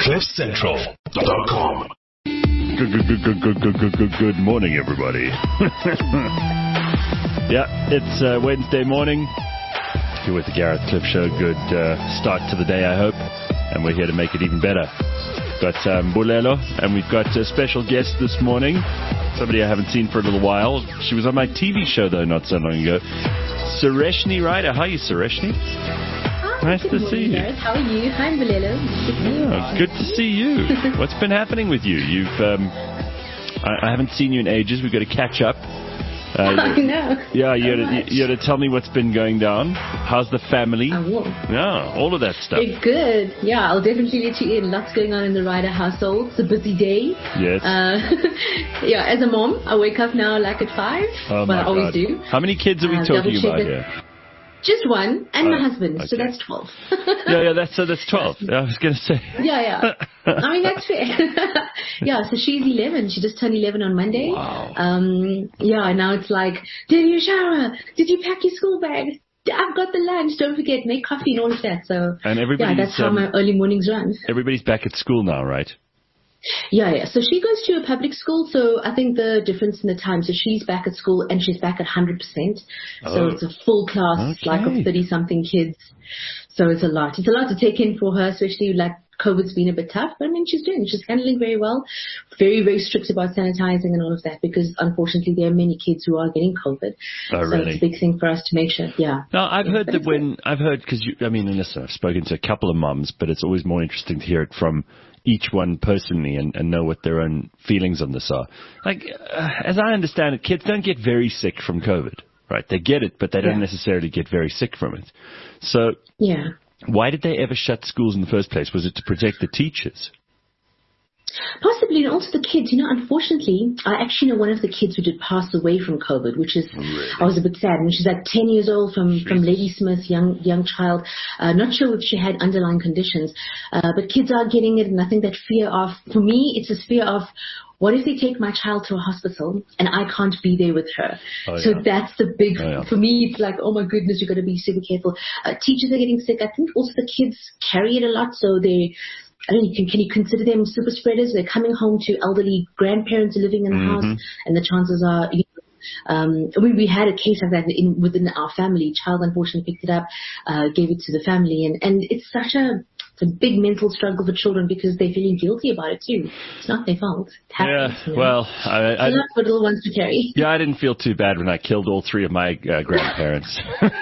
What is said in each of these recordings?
CliffCentral.com. Good morning, everybody. Yeah, it's Wednesday morning. You're with the Gareth Cliff Show. Good start to the day, I hope. And we're here to make it even better. Got Bulelo, and we've got a special guest this morning. Somebody I haven't seen for a little while. She was on my TV show, though, not so long ago. Sureshni Ryder. How are you, Sureshni? Nice to see you. Gareth. How are you? Hi, Bulelo. Good to see you. What's been happening with you? I haven't seen you in ages. We've got to catch up. I know. Yeah, you had to tell me what's been going down. How's the family? I will. Yeah, all of that stuff. They're good. Yeah, I'll definitely let you in. Lots going on in the Ryder household. It's a busy day. Yes. Yeah, as a mom, I wake up now like at 5. Oh, my I always God. do. How many kids are we talking about here? Just one, and my husband, okay. so that's 12. Yeah, that's 12. I was going to say. Yeah. I mean, that's fair. Yeah, so she's 11. She just turned 11 on Monday. Wow. Yeah, now it's like, did you shower? Did you pack your school bag? I've got the lunch. Don't forget, make coffee and all of that. So, and everybody's, yeah, that's how my early mornings run. Everybody's back at school now, right? Yeah. So she goes to a public school, so I think the difference in the time, so she's back at school and she's back at 100%. So it's a full class, like of 30-something kids. So it's a lot. It's a lot to take in for her, especially like COVID's been a bit tough. But I mean, she's handling very well. Very, very strict about sanitizing and all of that because unfortunately there are many kids who are getting COVID. Oh, really? So it's a big thing for us to make sure. Yeah. Now, I've heard because listen, I've spoken to a couple of mums, but it's always more interesting to hear it from each one personally and know what their own feelings on this are. Like, as I understand it, kids don't get very sick from COVID, right? They get it, but they don't necessarily get very sick from it. So, why did they ever shut schools in the first place? Was it to protect the teachers? Possibly, and also the kids. You know, unfortunately, I actually know one of the kids who did pass away from COVID, which is, really? I was a bit sad. And she's like 10 years old from Ladysmith, young child. Not sure if she had underlying conditions, but kids are getting it. And I think that fear of, for me, it's this fear of, what if they take my child to a hospital and I can't be there with her? So that's the big, for me, it's like, oh my goodness, you've got to be super careful. Teachers are getting sick. I think also the kids carry it a lot. So I don't know, can you consider them super spreaders? They're coming home to elderly grandparents living in the house, and the chances are, we had a case of that within our family. Child unfortunately picked it up, gave it to the family, and it's such a big mental struggle for children because they're feeling guilty about it too. It's not their fault. It happens, well, I not for little ones to carry. Yeah, I didn't feel too bad when I killed all 3 of my grandparents.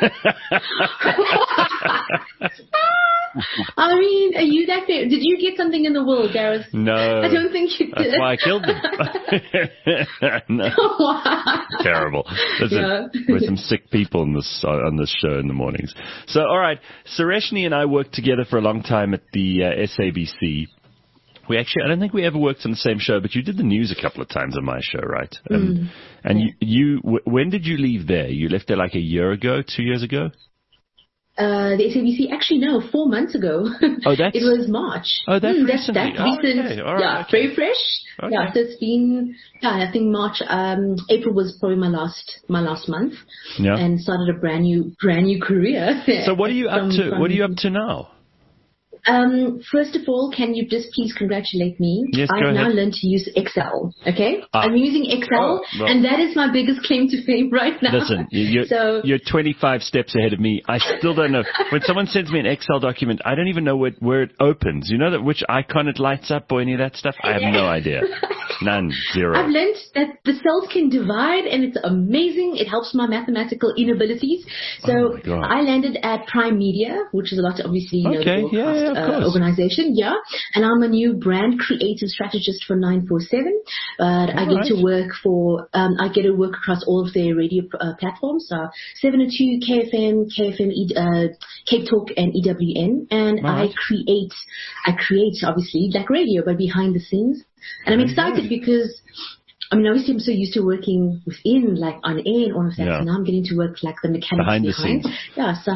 I mean, are you that fair? Did you get something in the will, Gareth? No. I don't think you did. That's why I killed them. No. Terrible. There's some sick people on this show in the mornings. So, all right. Sureshni and I worked together for a long time at the SABC. I don't think we ever worked on the same show, but you did the news a couple of times on my show, right? And when did you leave there? You left there like a year ago, 2 years ago? The SABC, actually no, 4 months ago. Oh, it was March. Oh, that's recently. That's recent. Okay. All right, very fresh. Okay. Yeah, so it's been, I think March, April was probably my last month. Yeah. And started a brand new career. So what are you up to? What are you up to now? First of all, can you just please congratulate me? Yes, go I've now ahead. learned to use Excel, okay? I'm using Excel, and that is my biggest claim to fame right now. Listen, you're 25 steps ahead of me. I still don't know. When someone sends me an Excel document, I don't even know where it opens. You know which icon it lights up or any of that stuff? I have no idea. None. Zero. I've learned that the cells can divide, and it's amazing. It helps my mathematical inabilities. So I landed at Prime Media, which is a lot, obviously, the broadcast organization. Yeah. And I'm a new brand creative strategist for 947. But I get to work across all of their radio platforms. 702, KFM, Cape Talk, and EWN. And I create, obviously, like radio, but behind the scenes. And I'm excited because, I mean, obviously I'm so used to working within, like on air and all of that. So now I'm getting to work like the mechanics behind. The scenes. Yeah, so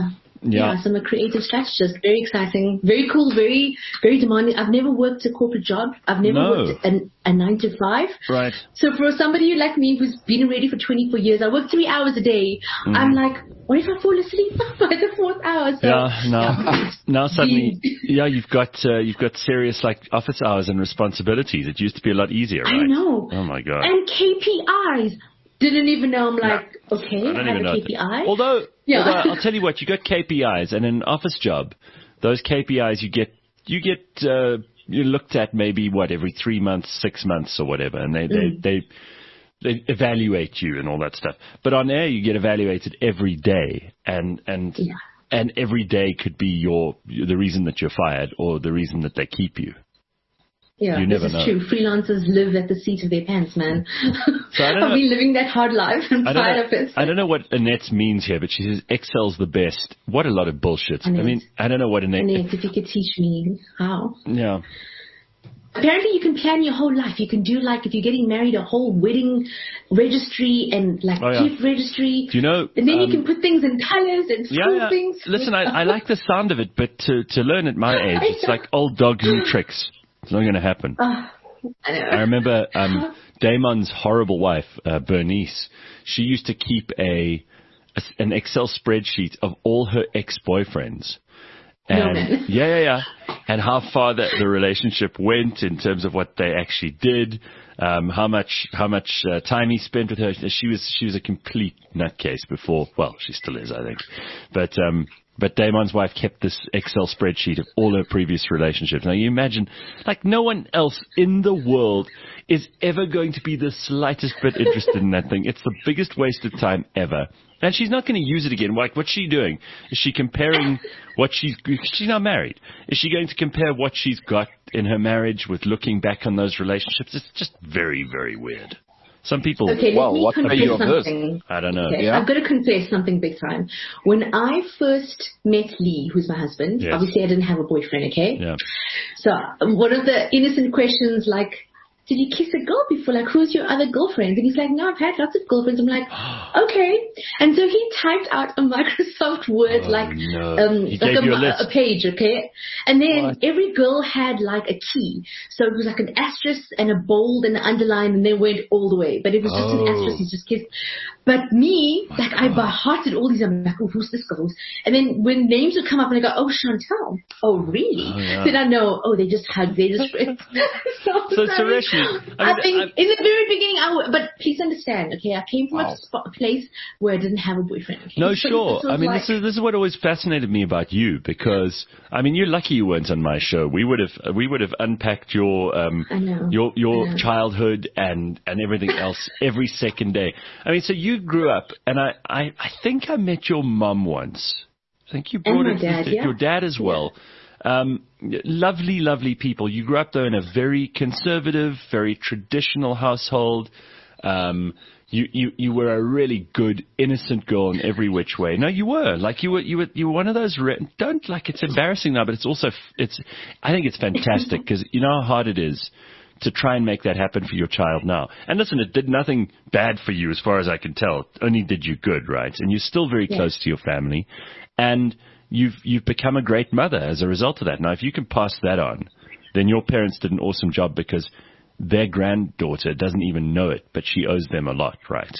Yeah. So I'm a creative strategist. Very exciting, very cool, very, very demanding. I've never worked a corporate job. I've never worked a 9 to 5. Right. So for somebody like me who's been already for 24 years, I work 3 hours a day. I'm like, what if I fall asleep by the 4th hour? So, now suddenly, you've got serious like office hours and responsibilities. It used to be a lot easier, right? I know. Oh my God. And KPIs. Didn't even know. I'm like, okay, I have a KPI. Although I'll tell you what, you got KPIs, and in an office job, those KPIs you get you looked at maybe every 3 months, 6 months, or whatever, and they evaluate you and all that stuff. But on air, you get evaluated every day, and every day could be the reason that you're fired or the reason that they keep you. Yeah, you never this is true. Freelancers live at the seat of their pants, man. So I've been living that hard life and tired of it. I don't know what Annette means here, but she says Excel's the best. What a lot of bullshit. Annette. I mean, I don't know what Annette, if you could teach me how. Yeah. Apparently you can plan your whole life. You can do if you're getting married, a whole wedding registry and gift registry. Do you know? And then you can put things in colors and school things. Listen, I like the sound of it, but to learn at my age, it's like old dog new tricks. It's not going to happen. I remember Damon's horrible wife, Bernice. She used to keep an Excel spreadsheet of all her ex-boyfriends. And and how far the relationship went in terms of what they actually did, how much time he spent with her. She was a complete nutcase before. Well, she still is, I think. But Damon's wife kept this Excel spreadsheet of all her previous relationships. Now you imagine, no one else in the world is ever going to be the slightest bit interested in that thing. It's the biggest waste of time ever. And she's not going to use it again. What's she doing? Is she comparing she's not married. Is she going to compare what she's got in her marriage with looking back on those relationships? It's just very, very weird. Some people... Okay, let me confess something. I don't know. Okay, yeah. I've got to confess something big time. When I first met Lee, who's my husband, obviously I didn't have a boyfriend, okay? Yeah. So one of the innocent questions did you kiss a girl before? Who's your other girlfriend? And he's like, no, I've had lots of girlfriends. I'm like, okay. And so he typed out a Microsoft Word, a page, okay? And then every girl had a key. So it was an asterisk and a bold and an underline, and they went all the way. But it was just an asterisk, he just kissed. But me, I by hearted all these. I'm like, oh, who's this girl? And then when names would come up, and I go, oh, Chantel. Oh, really? Then I know, they just hugged, they just... So Suresh, I think in the very beginning, but please understand, okay, I came from a place where I didn't have a boyfriend. Okay? No, sure. I mean, this is what always fascinated me about you, because I mean, you're lucky you weren't on my show. We would have unpacked your childhood and everything else every second day. I mean, so you grew up, and I think I met your mom once. I think you brought your dad as well. Lovely, lovely people. You grew up though in a very conservative, very traditional household. You were a really good, innocent girl in every which way. No, you were you were one of those. It's embarrassing now, but it's also I think it's fantastic because you know how hard it is to try and make that happen for your child now. And listen, it did nothing bad for you as far as I can tell. It only did you good, right? And you're still very close to your family, and you've become a great mother as a result of that. Now, if you can pass that on, then your parents did an awesome job because their granddaughter doesn't even know it, but she owes them a lot, right?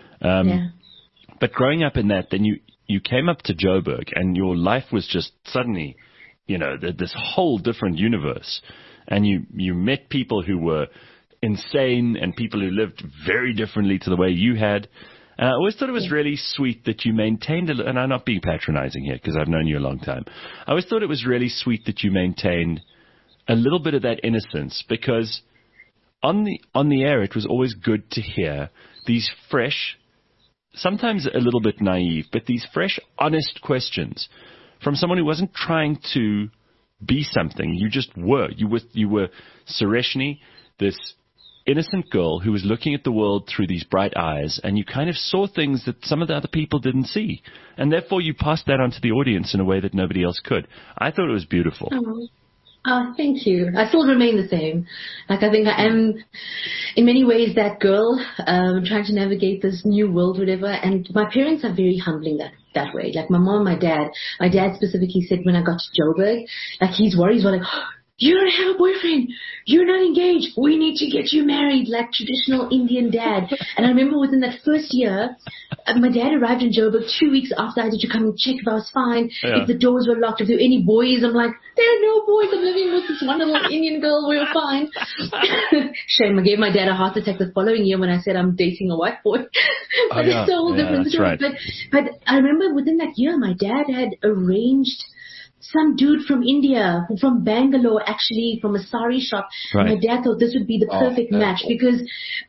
But growing up in that, then you came up to Joburg, and your life was just suddenly, this whole different universe. And you met people who were insane and people who lived very differently to the way you had. And I always thought it was really sweet that you maintained, and I'm not being patronizing here because I've known you a long time. I always thought it was really sweet that you maintained a little bit of that innocence, because on the air it was always good to hear these fresh, sometimes a little bit naive, but these fresh, honest questions from someone who wasn't trying to be something. You just were. You were Sureshni, this innocent girl who was looking at the world through these bright eyes, and you kind of saw things that some of the other people didn't see. And therefore you passed that on to the audience in a way that nobody else could. I thought it was beautiful. Thank you. I still remain the same. I think I am, in many ways, that girl trying to navigate this new world, whatever. And my parents are very humbling that. that way. Like my mom and my dad specifically said when I got to Joburg, like his worries were like, you don't have a boyfriend. You're not engaged. We need to get you married, like traditional Indian dad. And I remember within that first year, my dad arrived in Joburg 2 weeks after I had to come and check if I was fine, if the doors were locked, if there were any boys. I'm like, there are no boys. I'm living with this wonderful Indian girl. We were fine. Shame. I gave my dad a heart attack the following year when I said I'm dating a white boy. But it's a whole different story. Right. But I remember within that year, my dad had arranged some dude from India, from Bangalore, actually, from a sari shop. Right. My dad thought this would be the perfect match because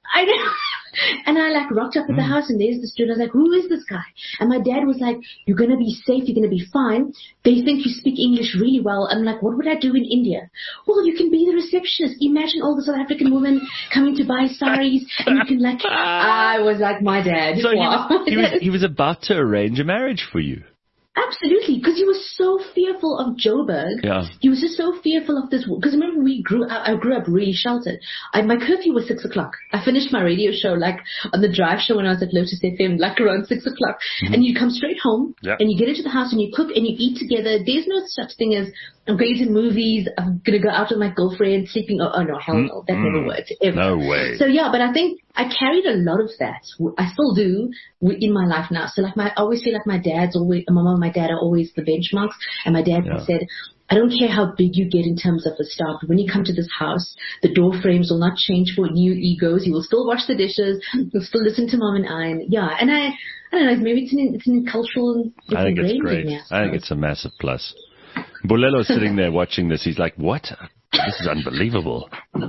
and I like rocked up at the house and there's this dude. I was like, who is this guy? And my dad was like, you're going to be safe. You're going to be fine. They think you speak English really well. I'm like, what would I do in India? Well, you can be the receptionist. Imagine all the South African women coming to buy saris and you can like, I was like, my dad. So wow. he was about to arrange a marriage for you. Absolutely, because he was so fearful of Joburg. Yeah. He was just so fearful of this. Because remember, I grew up really sheltered. My curfew was 6 o'clock. I finished my radio show like on the drive show when I was at Lotus FM, like around 6 o'clock. Mm-hmm. And you come straight home and you get into the house and you cook and you eat together. There's no such thing as I'm going to movies. I'm going to go out with my girlfriend, sleeping. Oh no, hell no, that never worked ever. No way. So yeah, but I think I carried a lot of that. I still do in my life now. So like I always feel like my mom and my dad are always the benchmarks. And my dad said, I don't care how big you get in terms of the staff, but when you come to this house, the door frames will not change for new egos. You will still wash the dishes. You'll still listen to mom and I. And I don't know, maybe it's an cultural. I think it's great. I think it's a massive plus. Bolelo's sitting there watching this. He's like, what? This is unbelievable.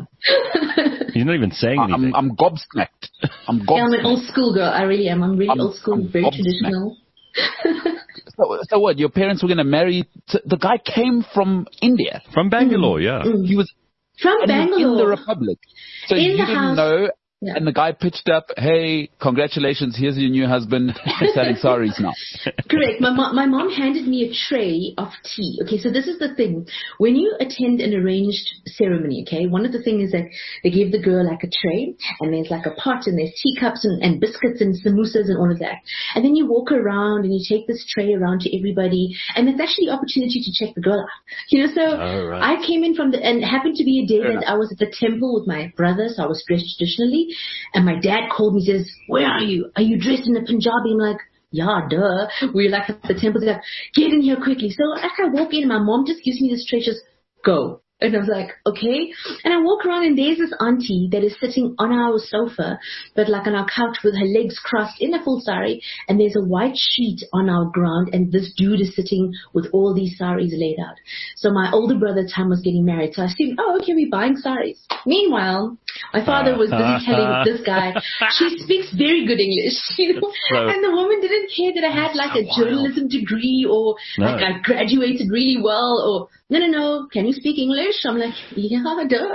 He's not even saying anything. I'm gobsmacked. I'm an old school girl. I really am. I'm really old school, very traditional. So what? Your parents were going to marry? The guy came from India. From Bangalore, yeah. He was from Bangalore. In the Republic. So you didn't know. Yeah. And the guy pitched up, hey, congratulations, here's your new husband. He's selling saris now. Correct. My mom handed me a tray of tea. Okay, so this is the thing. When you attend an arranged ceremony, okay, one of the things is that they give the girl like a tray, and there's like a pot, and there's teacups and biscuits and samosas and all of that. And then you walk around and you take this tray around to everybody, and it's actually the opportunity to check the girl out. So I came in and happened to be a day that I was at the temple with my brother, so I was dressed traditionally. And my dad called me, says, where are you? Are you dressed in a Punjabi? I'm like, yeah, duh. We're like at the temple. They're like, get in here quickly. So as I walk in, my mom just gives me this tray, just go. And I was like, okay. And I walk around and there's this auntie that is sitting on our sofa, but like on our couch with her legs crossed in a full sari. And there's a white sheet on our ground. And this dude is sitting with all these saris laid out. So my older brother, Tam, was getting married. So I assumed, okay, we're buying saris. Meanwhile, my father was busy telling this guy, she speaks very good English, and the woman didn't care that I had like a journalism degree or like I graduated really well or no, can you speak English? I'm like, yeah, duh.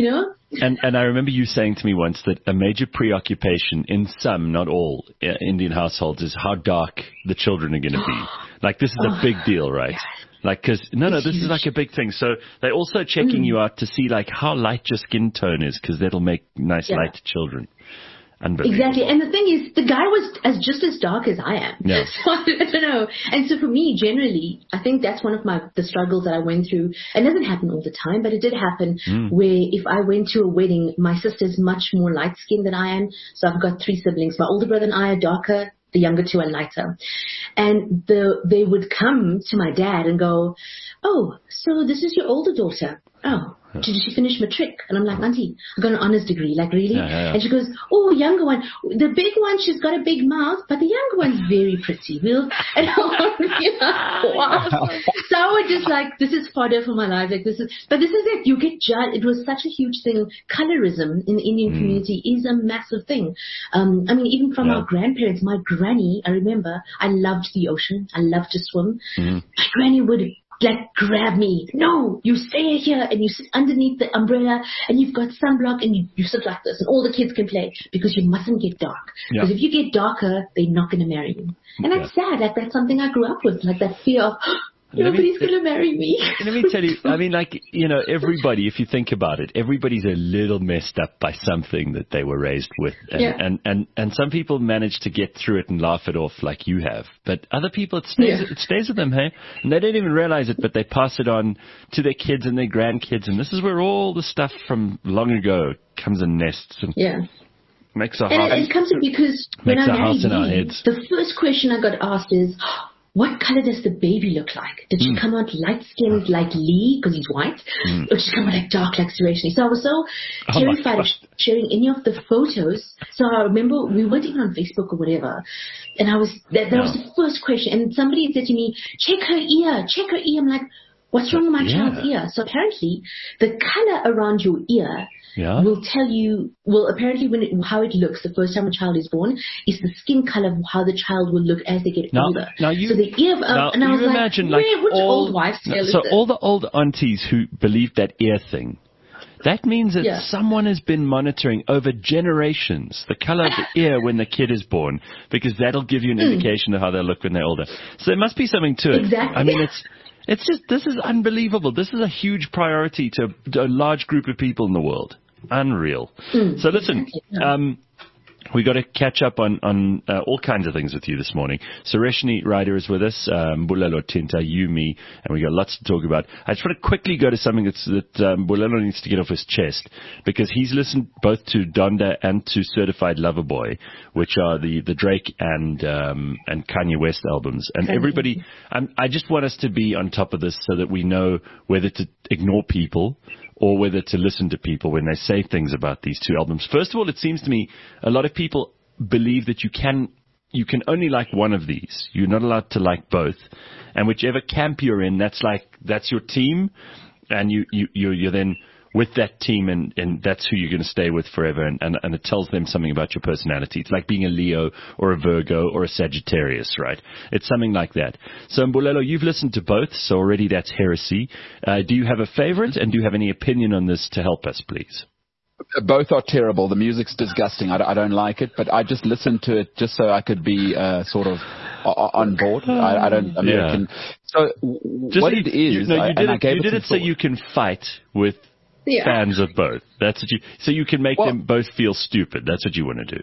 And I remember you saying to me once that a major preoccupation in some, not all, Indian households is how dark the children are going to be. Like this is a big deal, right? Yeah. Like, cause, this is like a big thing. So they're also checking you out to see like how light your skin tone is, cause that'll make nice light children. Exactly. And the thing is, the guy was just as dark as I am. Yeah. So I don't know. And so for me, generally, I think that's one of the struggles that I went through. It doesn't happen all the time, but it did happen where if I went to a wedding, my sister's much more light skinned than I am. So I've got 3 siblings. My older brother and I are darker. The younger 2 are lighter. And they would come to my dad and go, oh, so this is your older daughter. Oh, did she finish matric? And I'm like, Auntie, I got an honors degree. Like, really? Yeah. And she goes, oh, younger one. The big one, she's got a big mouth, but the younger one's very pretty. And wow. So I was just like, this is fodder for my life. Like, this is it. You get judged. It was such a huge thing. Colorism in the Indian community is a massive thing. Even from our grandparents, my granny, I remember, I loved the ocean. I loved to swim. My granny would grab me. No, you stay here and you sit underneath the umbrella and you've got sunblock and you sit like this and all the kids can play because you mustn't get dark. Because if you get darker, they're not going to marry you. And that's sad. Like that's something I grew up with, like that fear of, Nobody's going to marry me. Let me tell you, I mean, like, everybody, if you think about it, everybody's a little messed up by something that they were raised with. And some people manage to get through it and laugh it off like you have. But other people, it stays with them, hey? And they don't even realize it, but they pass it on to their kids and their grandkids. And this is where all the stuff from long ago comes in nests and makes a house. And it comes in because when I married Lee, the first question I got asked is, what color does the baby look like? Did she come out light-skinned like Lee, because he's white? Or did she come out like dark like Sureshni? So I was so terrified of sharing any of the photos. So I remember we weren't even on Facebook or whatever. And that was the first question. And somebody said to me, check her ear. I'm like, what's wrong with my child's ear? So apparently the color around your ear will tell you, apparently how it looks the first time a child is born is the skin color of how the child will look as they get older. So the ear, and I was imagine like which old wives' tale is this? All the old aunties who believe that ear thing, that means that someone has been monitoring over generations the color of the ear when the kid is born, because that'll give you an indication of how they'll look when they're older. So there must be something to it. Exactly. I mean, it's just, this is unbelievable. This is a huge priority to a large group of people in the world. Unreal. So listen, we got to catch up on all kinds of things with you this morning. Sureshni Ryder is with us, Mbulelo Tinta, you, me, and we got lots to talk about. I just want to quickly go to something that Mbulelo needs to get off his chest, because he's listened both to Donda and to Certified Lover Boy, which are the Drake and Kanye West albums. And everybody, I just want us to be on top of this so that we know whether to ignore people or whether to listen to people when they say things about these two albums. First of all, it seems to me a lot of people believe that you can only like one of these. You're not allowed to like both. And whichever camp you're in, that's your team, and you're then with that team, and that's who you're going to stay with forever, and it tells them something about your personality. It's like being a Leo or a Virgo or a Sagittarius, right? It's something like that. So, Mbulelo, you've listened to both, so already that's heresy. Do you have a favorite, and do you have any opinion on this to help us, please? Both are terrible. The music's disgusting. I don't like it, but I just listened to it just so I could be sort of on board. I don't American. Yeah. So what it is, you did it so you can fight with fans of both. That's what so you can make them both feel stupid. That's what you want to do.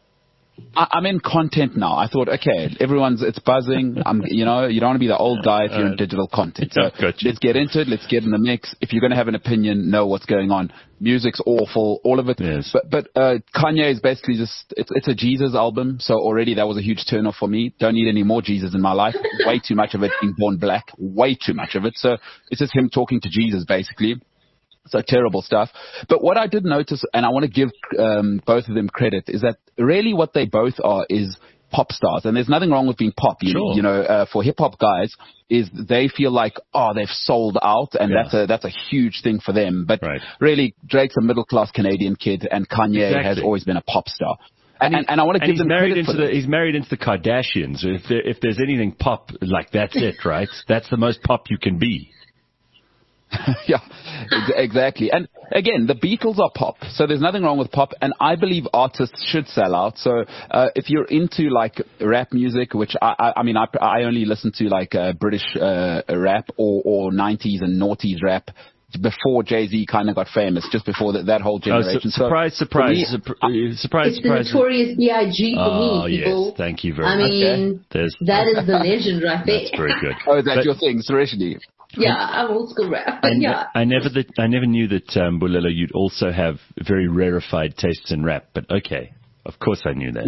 I'm in content now. I thought, okay, it's buzzing. You don't want to be the old guy if you're in digital content. So let's get into it. Let's get in the mix. If you're going to have an opinion, know what's going on. Music's awful, all of it. Yes. But Kanye is basically just, it's a Jesus album. So already that was a huge turn off for me. Don't need any more Jesus in my life. Way too much of it being born black. Way too much of it. So it's just him talking to Jesus, basically. So terrible stuff. But what I did notice, and I want to give both of them credit, is that really what they both are is pop stars. And there's nothing wrong with being pop. For hip hop guys, is they feel like, they've sold out, and that's a huge thing for them. But really, Drake's a middle class Canadian kid, and Kanye has always been a pop star. And I want to give them credit for he's married into the Kardashians. If there's anything pop, like that's it, right? That's the most pop you can be. Yeah, exactly. And again, the Beatles are pop, so there's nothing wrong with pop, and I believe artists should sell out. So if you're into like rap music, which I only listen to like British rap or 90s and noughties rap before Jay-Z kind of got famous, just before that whole generation. Surprise. It's the Notorious B.I.G. for me, people. Yes, thank you very much. That is the legend right there. That's very good. Oh, that's your thing, Sureshni. Yeah, I'm old school rap. I never knew that, Mbulelo, you'd also have very rarefied tastes in rap, but okay. Of course I knew that.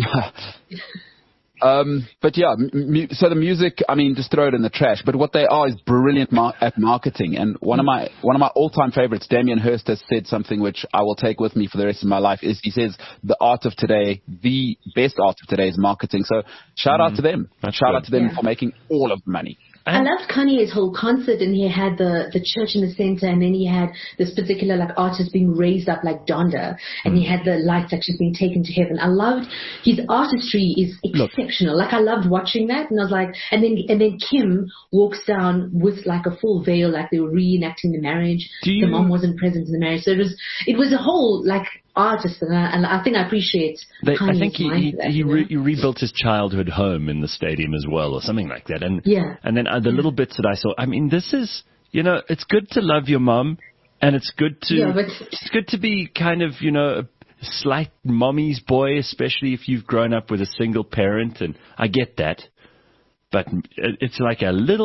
But yeah, so the music, just throw it in the trash. But what they are is brilliant at marketing. And one of my all-time favorites, Damien Hirst, has said something which I will take with me for the rest of my life. He says the art of today, the best art of today is marketing. So shout out to them. Shout out to them for making all of the money. I loved Kanye's whole concert, and he had the church in the center, and then he had this particular artist being raised up like Donda, and he had the lights actually being taken to heaven. I loved his artistry is exceptional. I loved watching that, and I was like, and then Kim walks down with like a full veil, like they were reenacting the marriage. The mom wasn't present in the marriage, so it was a whole artist, and I think I appreciate. I think he rebuilt his childhood home in the stadium as well, or something like that. And then the little bits that I saw. I mean, this is, it's good to love your mom, and it's good to be kind of, a slight mommy's boy, especially if you've grown up with a single parent, and I get that. But it's like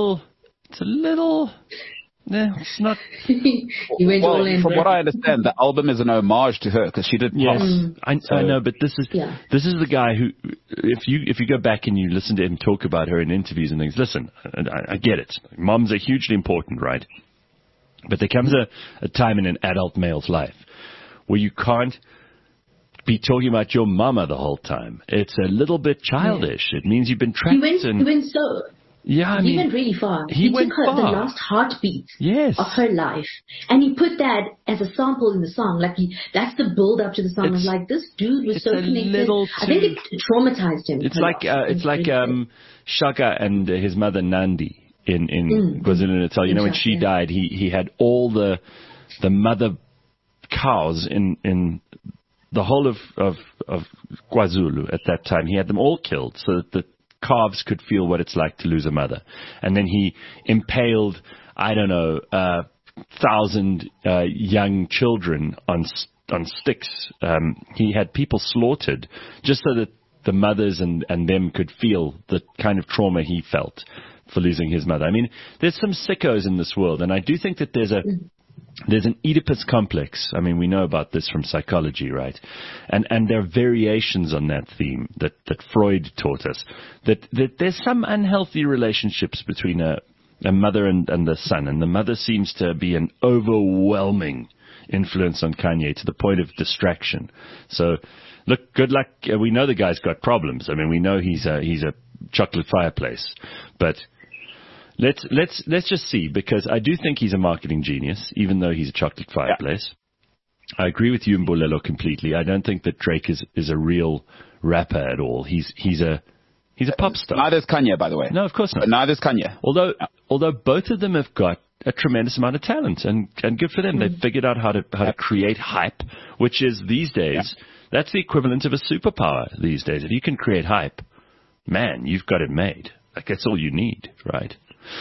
it's not. From what I understand, the album is an homage to her because she did pass. I know, but this is the guy who, if you go back and you listen to him talk about her in interviews and things, listen, I get it. Moms are hugely important, right? But there comes a time in an adult male's life where you can't be talking about your mama the whole time. It's a little bit childish. It means you've been trapped. He went so. Yeah, he went really far. He took the last heartbeat of her life, and he put that as a sample in the song. That's the build up to the song. I was like, this dude was so connected. I think it traumatized him. It's like Shaka and his mother Nandi in KwaZulu-Natal. When she died, he had all the mother cows in the whole of KwaZulu at that time. He had them all killed so that the calves could feel what it's like to lose a mother. And then he impaled, 1,000 young children on sticks. He had people slaughtered just so that the mothers and them could feel the kind of trauma he felt for losing his mother. I mean, there's some sickos in this world, and I do think that there's an Oedipus complex. I mean, we know about this from psychology, right? And there are variations on that theme that Freud taught us. That there's some unhealthy relationships between a mother and the son. And the mother seems to be an overwhelming influence on Kanye to the point of distraction. So, look, good luck. We know the guy's got problems. I mean, we know he's a chocolate fireplace. But Let's just see, because I do think he's a marketing genius, even though he's a chocolate fireplace. Yeah. I agree with you, Mbulelo, completely. I don't think that Drake is a real rapper at all. He's a pop star. Neither is Kanye, by the way. No, of course not. Neither is Kanye. Although both of them have got a tremendous amount of talent, and good for them. They've figured out how to create hype, which is these days, that's the equivalent of a superpower these days. If you can create hype, man, you've got it made. That's all you need, right?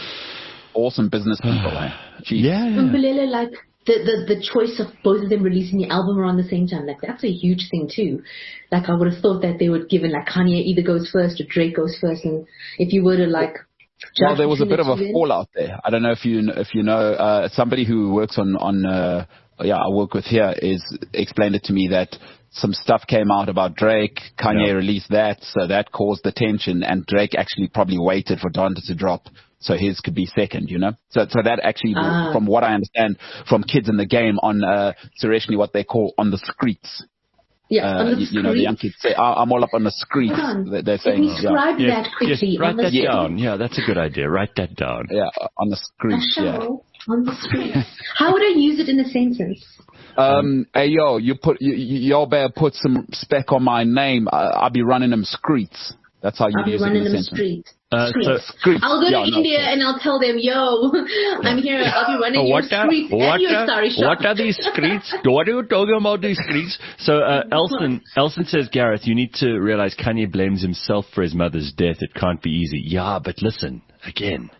Awesome business people, eh? Mbulelo, the choice of both of them releasing the album around the same time, that's a huge thing too. I would have thought that they would give Kanye either goes first or Drake goes first, and if you were to well, there was a bit of a fallout there. I don't know if you know somebody who works on I work with here explained it to me that some stuff came out about Drake. Kanye released that, so that caused the tension, and Drake actually probably waited for Donda to drop so his could be second, So that actually, from what I understand from kids in the game on Sureshni, what they call on the streets. Yeah, on the streets. The young kids say, I'm all up on the streets. They're saying, describe that quickly. Write that down. Yeah, that's a good idea. Write that down. Yeah, on the streets. On the streets. How would I use it in a sentence? Hey yo, y'all better put some spec on my name. I'll be running them streets. That's how you use it in a sentence. Streets. I'll go to India and I'll tell them, yo, I'm here. I'll be running your streets and your sari shop. What are these streets? What are you talking about these streets? So Elson says, Gareth, you need to realize Kanye blames himself for his mother's death. It can't be easy. Yeah, but listen, again.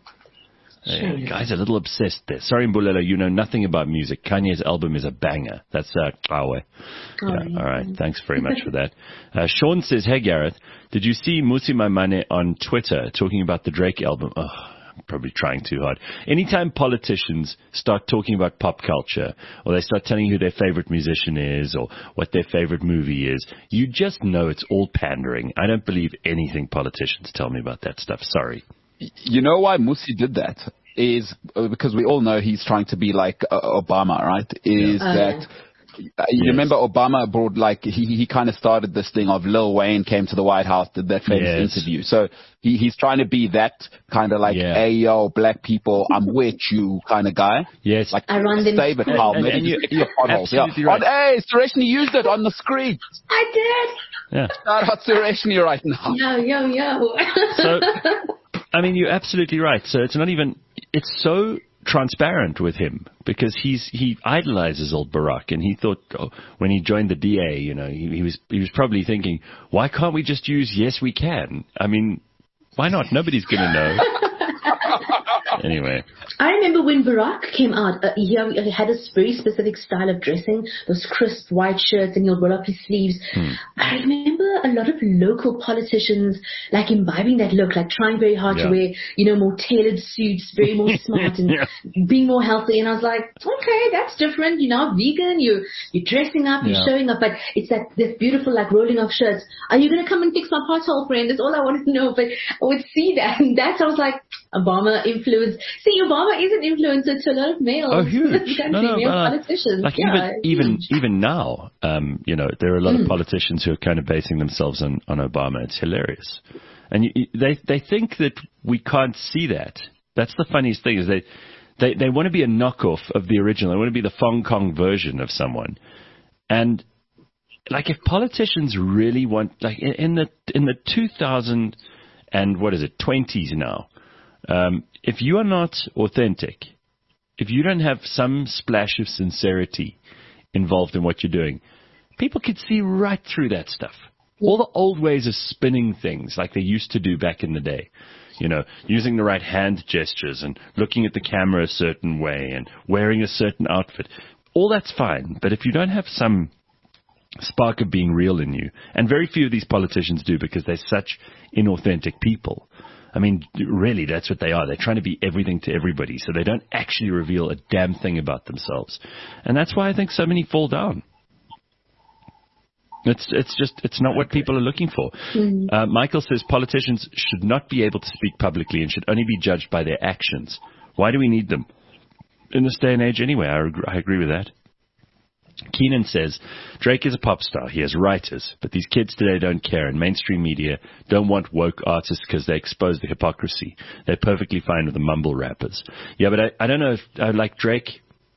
The guy's a little obsessed there. Sorry, Mbulelo, you know nothing about music. Kanye's album is a banger. That's Kawe. All right. Thanks very much for that. Sean says, hey, Gareth, did you see Musi Maimane on Twitter talking about the Drake album? Oh, I'm probably trying too hard. Anytime politicians start talking about pop culture, or they start telling you who their favorite musician is, or what their favorite movie is, you just know it's all pandering. I don't believe anything politicians tell me about that stuff. Sorry. You know why Musi did that? Is because we all know he's trying to be like Obama, right? You remember Obama brought he kind of started this thing of Lil Wayne came to the White House, did that famous interview. So he's trying to be that kind of hey yo, black people, I'm with you kind of guy. Yes. I run them. Save it, Carl. Maybe you absolutely right. Hey, Sureshni used it on the screen. I did. Yeah. Shout out Sureshni right now. Yo. So, I mean, you're absolutely right. So it's so transparent with him because he idolizes old Barack, and he thought when he joined the DA, he was probably thinking, why can't we just use yes we can? I mean, why not? Nobody's going to know. Anyway. I remember when Barack came out, he had a very specific style of dressing, those crisp white shirts, and he'll roll up his sleeves. I remember a lot of local politicians like imbibing that look, like trying very hard to wear, more tailored suits, very more smart and being more healthy. And I was like, okay, that's different. You're now vegan, you're dressing up, you're showing up, but it's this beautiful like rolling off shirts. Are you going to come and fix my pothole, friend? That's all I wanted to know. But I would see that, and I was like, Obama influence. See, Obama is an influencer to a lot of males. Oh, huge! Male politicians. Like even now, there are a lot of politicians who are kind of basing themselves on Obama. It's hilarious, and they think that we can't see that. That's the funniest thing is they want to be a knockoff of the original. They want to be the Hong Kong version of someone, and like if politicians really want, like in the 2000 and what is it 20s now. If you are not authentic, if you don't have some splash of sincerity involved in what you're doing, people could see right through that stuff. All the old ways of spinning things like they used to do back in the day, using the right hand gestures and looking at the camera a certain way and wearing a certain outfit, all that's fine. But if you don't have some spark of being real in you, and very few of these politicians do because they're such inauthentic people. I mean, really, that's what they are. They're trying to be everything to everybody, so they don't actually reveal a damn thing about themselves. And that's why I think so many fall down. It's not what people are looking for. Michael says politicians should not be able to speak publicly and should only be judged by their actions. Why do we need them? In this day and age anyway, I agree with that. Keenan says, Drake is a pop star. He has writers, but these kids today don't care, and mainstream media don't want woke artists because they expose the hypocrisy. They're perfectly fine with the mumble rappers. Yeah, but I don't know if I like Drake.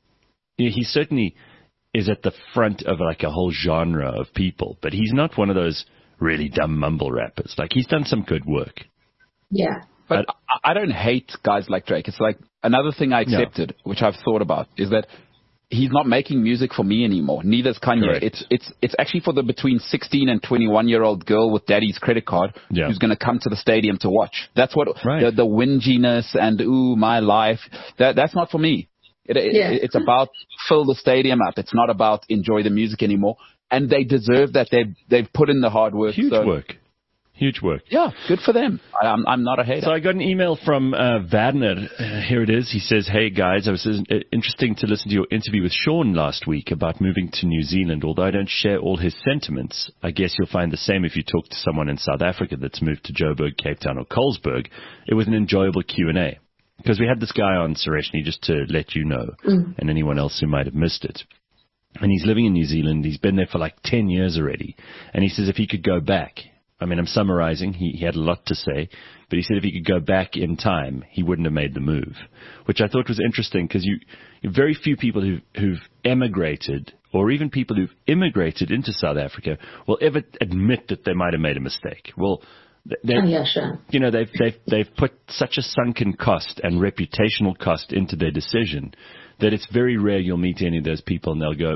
He certainly is at the front of like a whole genre of people, but he's not one of those really dumb mumble rappers. Like, he's done some good work. Yeah. But I don't hate guys like Drake. It's like another thing I accepted, which I've thought about, is that he's not making music for me anymore. Neither's Kanye. Correct. It's actually for the between 16 and 21-year-old girl with daddy's credit card who's going to come to the stadium to watch. That's what the whinginess and my life. That's not for me. It's about fill the stadium up. It's not about enjoy the music anymore. And they deserve that. They've put in the hard work. Huge work. Yeah, good for them. I'm not a hater. So I got an email from Wagner. Here it is. He says, hey, guys, it was interesting to listen to your interview with Sean last week about moving to New Zealand. Although I don't share all his sentiments, I guess you'll find the same if you talk to someone in South Africa that's moved to Joburg, Cape Town, or Colesberg. It was an enjoyable Q&A. Because we had this guy on, Sareshni, just to let you know, and anyone else who might have missed it. And he's living in New Zealand. He's been there for like 10 years already. And he says if he could go back, I mean, I'm summarizing. He had a lot to say, but he said if he could go back in time, he wouldn't have made the move, which I thought was interesting because very few people who've emigrated or even people who've immigrated into South Africa will ever admit that they might have made a mistake. Well, sure. They've put such a sunken cost and reputational cost into their decision that it's very rare you'll meet any of those people and they'll go,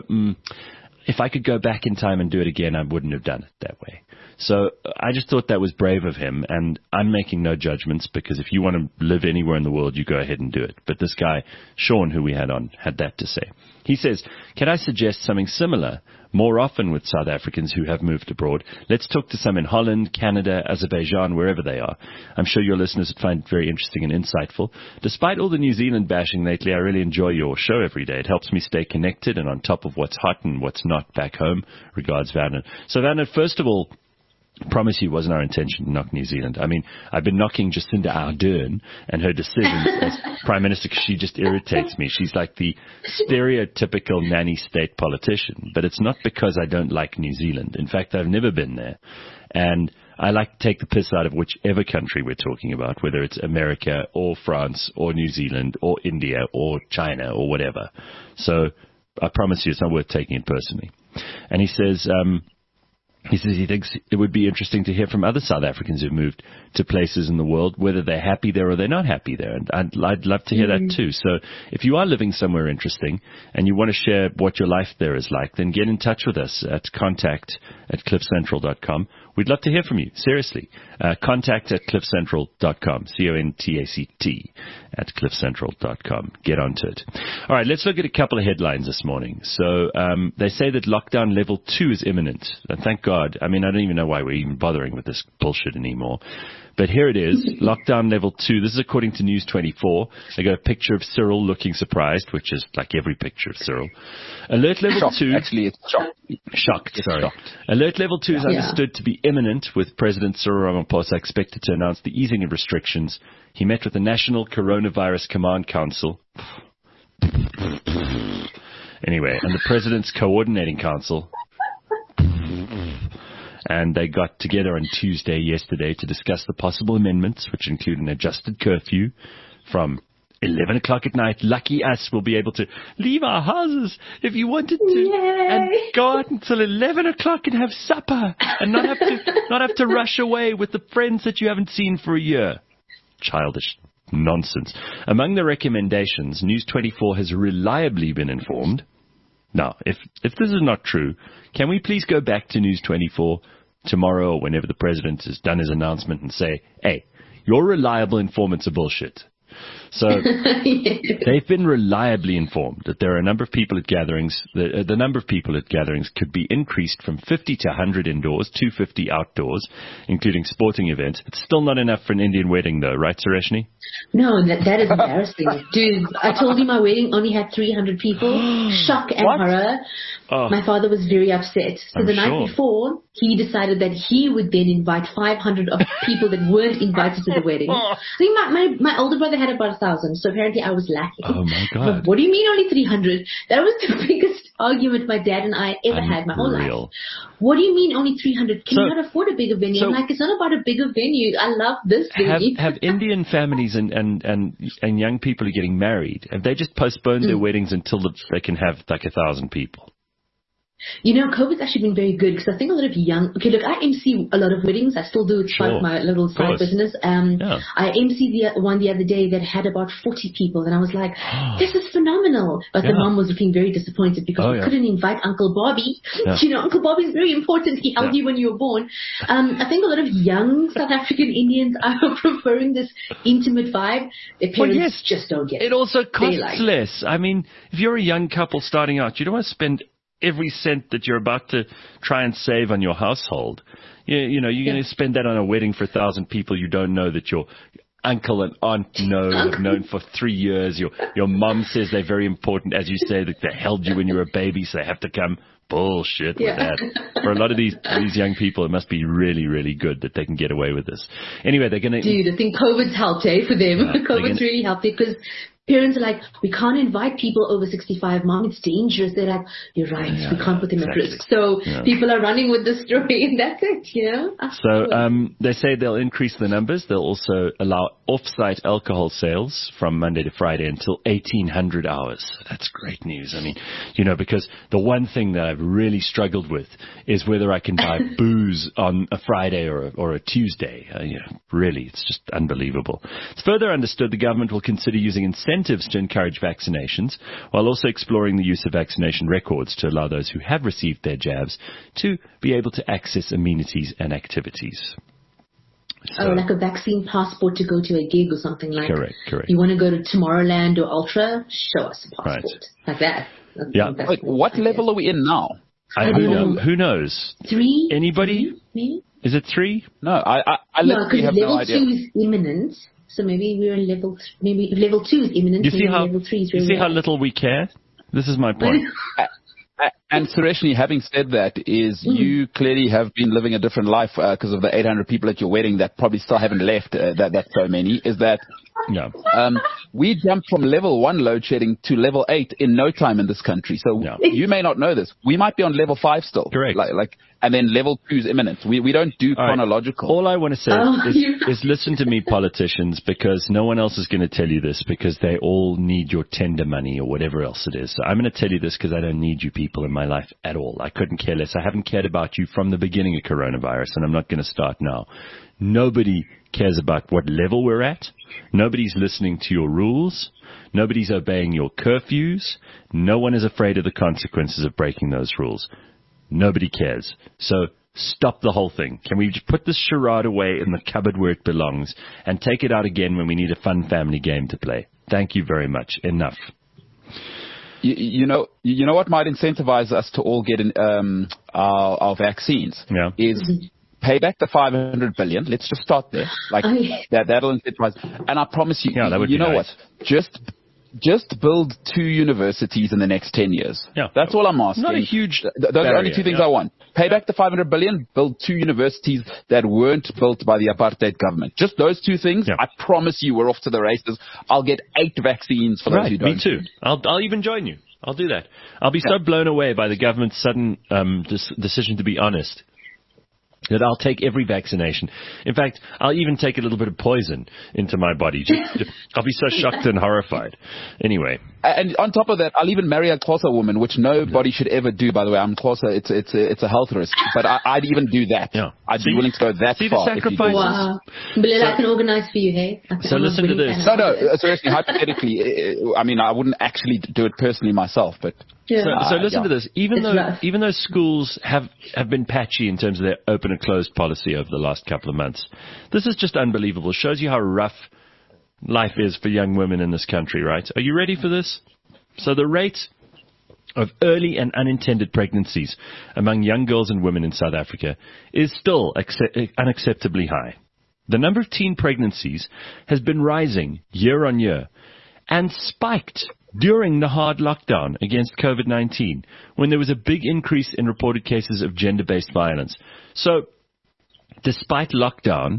if I could go back in time and do it again, I wouldn't have done it that way. So I just thought that was brave of him, and I'm making no judgments because if you want to live anywhere in the world, you go ahead and do it. But this guy, Sean, who we had on, had that to say. He says, can I suggest something similar more often with South Africans who have moved abroad? Let's talk to some in Holland, Canada, Azerbaijan, wherever they are. I'm sure your listeners would find it very interesting and insightful. Despite all the New Zealand bashing lately, I really enjoy your show every day. It helps me stay connected and on top of what's hot and what's not back home. Regards, Werner. So, Werner, first of all, I promise you it wasn't our intention to knock New Zealand. I mean, I've been knocking Jacinda Ardern and her decisions as Prime Minister because she just irritates me. She's like the stereotypical nanny state politician. But it's not because I don't like New Zealand. In fact, I've never been there. And I like to take the piss out of whichever country we're talking about, whether it's America or France or New Zealand or India or China or whatever. So I promise you it's not worth taking it personally. And he says, He says he thinks it would be interesting to hear from other South Africans who've moved to places in the world, whether they're happy there or they're not happy there. And I'd love to hear that too. So if you are living somewhere interesting and you want to share what your life there is like, then get in touch with us at contact@cliffcentral.com. We'd love to hear from you. Seriously. Contact@cliffcentral.com. CONTACT @cliffcentral.com. Get onto it. All right, let's look at a couple of headlines this morning. So they say that lockdown level 2 is imminent. And thank God. I mean, I don't even know why we're even bothering with this bullshit anymore. But here it is, lockdown level 2. This is according to News 24. They got a picture of Cyril looking surprised, which is like every picture of Cyril. Alert level 2. Actually, it's shocked. Shocked, sorry. Shocked. Alert level 2 is understood to be imminent, with President Cyril Ramaphosa expected to announce the easing of restrictions. He met with the National Coronavirus Command Council. Anyway, and the President's Coordinating Council. And they got together on Tuesday, yesterday, to discuss the possible amendments, which include an adjusted curfew from 11 o'clock at night. Lucky us, will be able to leave our houses if you wanted to. Yay. And go out until 11 o'clock and have supper and not have to rush away with the friends that you haven't seen for a year. Childish nonsense. Among the recommendations, News 24 has reliably been informed. Now, if this is not true, can we please go back to News 24 tomorrow or whenever the president has done his announcement and say, hey, your reliable informants are bullshit. So they've been reliably informed that there are a number of people at gatherings. The number of people at gatherings could be increased from 50 to 100 indoors, 250 outdoors, including sporting events. It's still not enough for an Indian wedding, though, right, Sureshni? No, that is embarrassing. Dude, I told you my wedding only had 300 people. Shock and horror. Oh. My father was very upset. So the night before, he decided that he would then invite 500 of people that weren't invited to the wedding. I think my older brother had about 1,000, so apparently I was lacking. Oh my God. But what do you mean only 300? That was the biggest argument my dad and I ever had my whole life. What do you mean only 300? Can you not afford a bigger venue? I'm like, it's not about a bigger venue. I love this venue. Have Indian families and young people who are getting married, have they just postponed their weddings until they can have like 1,000 people? You know, COVID's actually been very good because I think a lot of I MC a lot of weddings. I still do. It's part of my little side business. I MC'd one the other day that had about 40 people, and I was like, this is phenomenal. But the mom was looking very disappointed because we couldn't invite Uncle Bobby. You know, Uncle Bobby's very important. He held you when you were born. I think a lot of young South African Indians are preferring this intimate vibe. Their parents just don't get it. It also costs less. I mean, if you're a young couple starting out, you don't want to spend every cent that you're about to try and save on your household. You know, you're going to spend that on a wedding for 1,000 people you don't know, that your uncle and aunt have known for 3 years. Your mum says they're very important, as you say, that they held you when you were a baby, so they have to come. Bullshit with that. For a lot of these young people, it must be really, really good that they can get away with this. Anyway, they're going to... Dude, I think COVID's helped, for them. COVID's really helped because parents are like, we can't invite people over 65, Mom, it's dangerous. They're like, you're right, we can't put them at risk. So people are running with the story, and that's it, you know? So they say they'll increase the numbers. They'll also allow off-site alcohol sales from Monday to Friday until 1,800 hours. That's great news. I mean, you know, because the one thing that I've really struggled with is whether I can buy booze on a Friday or a Tuesday. You know, really, it's just unbelievable. It's further understood the government will consider using incentives to encourage vaccinations, while also exploring the use of vaccination records to allow those who have received their jabs to be able to access amenities and activities. So, like a vaccine passport to go to a gig or something like that. Correct. You want to go to Tomorrowland or Ultra? Show us a passport. Like that. Like, what level are we in now? I don't know. Who knows? 3? Anybody? 3, maybe? Is it 3? No, I literally have no idea. Level 2 is imminent. So maybe we're in maybe level 2 is imminent. You see level 3 is you see how little we care? This is my point. And Sureshni, having said that, you clearly have been living a different life because of the 800 people at your wedding that probably still haven't left. That's so many. Is that we jumped from level 1 load shedding to level 8 in no time in this country. So you may not know this. We might be on level 5 still. Correct. And then level 2 is imminent. We don't do chronological. All I want to say is listen to me, politicians, because no one else is going to tell you this because they all need your tender money or whatever else it is. So I'm going to tell you this because I don't need you people in my life at all. I couldn't care less. I haven't cared about you from the beginning of coronavirus, and I'm not going to start now. Nobody cares about what level we're at. Nobody's listening to your rules. Nobody's obeying your curfews. No one is afraid of the consequences of breaking those rules. Nobody cares. So stop the whole thing. Can we just put this charade away in the cupboard where it belongs and take it out again when we need a fun family game to play? Thank you very much. Enough. You know what might incentivize us to all get our vaccines is pay back the 500 billion. Let's just start there. That'll incentivize. And I promise you, you know nice. What? Just build 2 universities in the next 10 years. Yeah. That's all I'm asking. Not a huge Those are the only 2 things I want. Pay back the 500 billion, build 2 universities that weren't built by the apartheid government. Just those 2 things. I promise you we're off to the races. I'll get 8 vaccines for those who don't. Me too. I'll even join you. I'll do that. I'll be so blown away by the government's sudden decision to be honest that I'll take every vaccination. In fact, I'll even take a little bit of poison into my body. I'll be so shocked and horrified. Anyway. And on top of that, I'll even marry a Xhosa woman, which nobody should ever do, by the way. I'm Xhosa. It's a health risk. But I'd even do that. Yeah. I'd be willing to go that far. The sacrifices. Wow. Belinda, I can organize for you, hey? So listen to this. No, seriously, hypothetically, I mean, I wouldn't actually do it personally myself, but... So listen to this. Even though schools have been patchy in terms of their open and closed policy over the last couple of months, this is just unbelievable. It shows you how rough life is for young women in this country, right? Are you ready for this? So the rate of early and unintended pregnancies among young girls and women in South Africa is still unacceptably high. The number of teen pregnancies has been rising year on year and spiked during the hard lockdown against COVID-19, when there was a big increase in reported cases of gender-based violence. So, despite lockdown,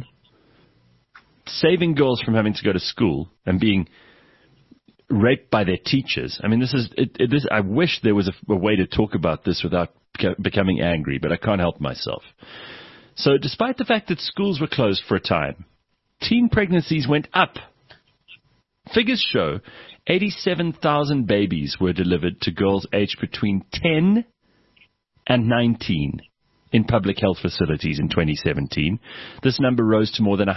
saving girls from having to go to school and being raped by their teachers, I mean, I wish there was a way to talk about this without becoming angry, but I can't help myself. So, despite the fact that schools were closed for a time, teen pregnancies went up. Figures show 87,000 babies were delivered to girls aged between 10 and 19 in public health facilities in 2017. This number rose to more than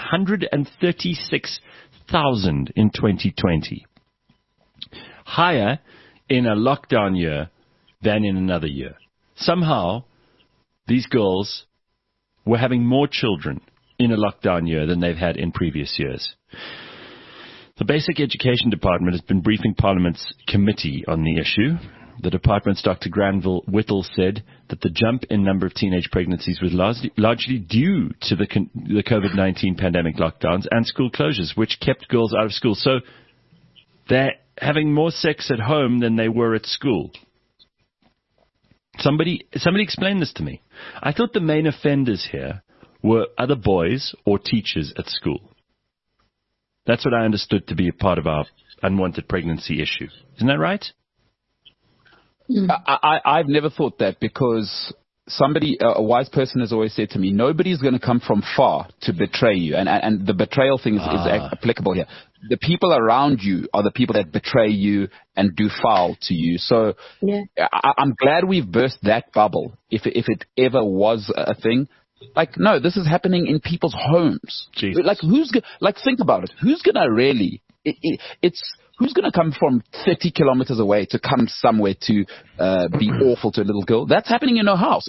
136,000 in 2020. Higher in a lockdown year than in another year. Somehow, these girls were having more children in a lockdown year than they've had in previous years. The Basic Education Department has been briefing Parliament's committee on the issue. The department's Dr. Granville Whittle said that the jump in number of teenage pregnancies was largely due to the COVID-19 pandemic lockdowns and school closures, which kept girls out of school. So they're having more sex at home than they were at school. Somebody explain this to me. I thought the main offenders here were other boys or teachers at school. That's what I understood to be a part of our unwanted pregnancy issue. Isn't that right? I've never thought that, because a wise person has always said to me, nobody's going to come from far to betray you. And the betrayal thing is applicable here. The people around you are the people that betray you and do foul to you. So I'm glad we've burst that bubble, if it ever was a thing. Like, no, this is happening in people's homes. Jesus. Like, think about it. Who's gonna really? Who's gonna come from 30 kilometers away to come somewhere to be awful to a little girl? That's happening in her house.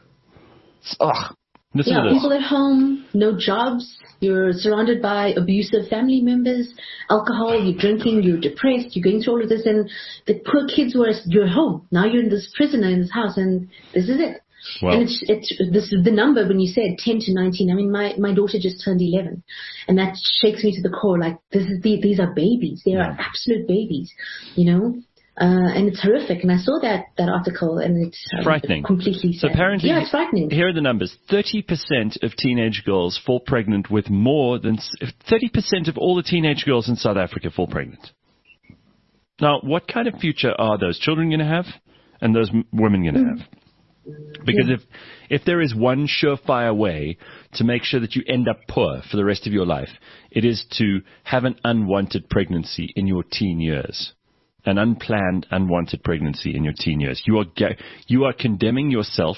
People at home, no jobs. You're surrounded by abusive family members, alcohol. You're drinking. You're depressed. You're going through all of this, and the poor kids you're home now. You're in this prisoner in this house, and this is it. Well, and this is the number when you said 10 to 19. I mean, my daughter just turned 11, and that shakes me to the core. Like, these are babies. They are absolute babies, and it's horrific. And I saw that article, and it's frightening. Completely sad. So apparently, it's frightening. Here are the numbers: 30% of teenage girls fall pregnant with more than 30% of all the teenage girls in South Africa fall pregnant. Now, what kind of future are those children going to have, and those women going to have? Because if there is one surefire way to make sure that you end up poor for the rest of your life, it is to have an unwanted pregnancy in your teen years. an unplanned, unwanted pregnancy in your teen years, you are condemning yourself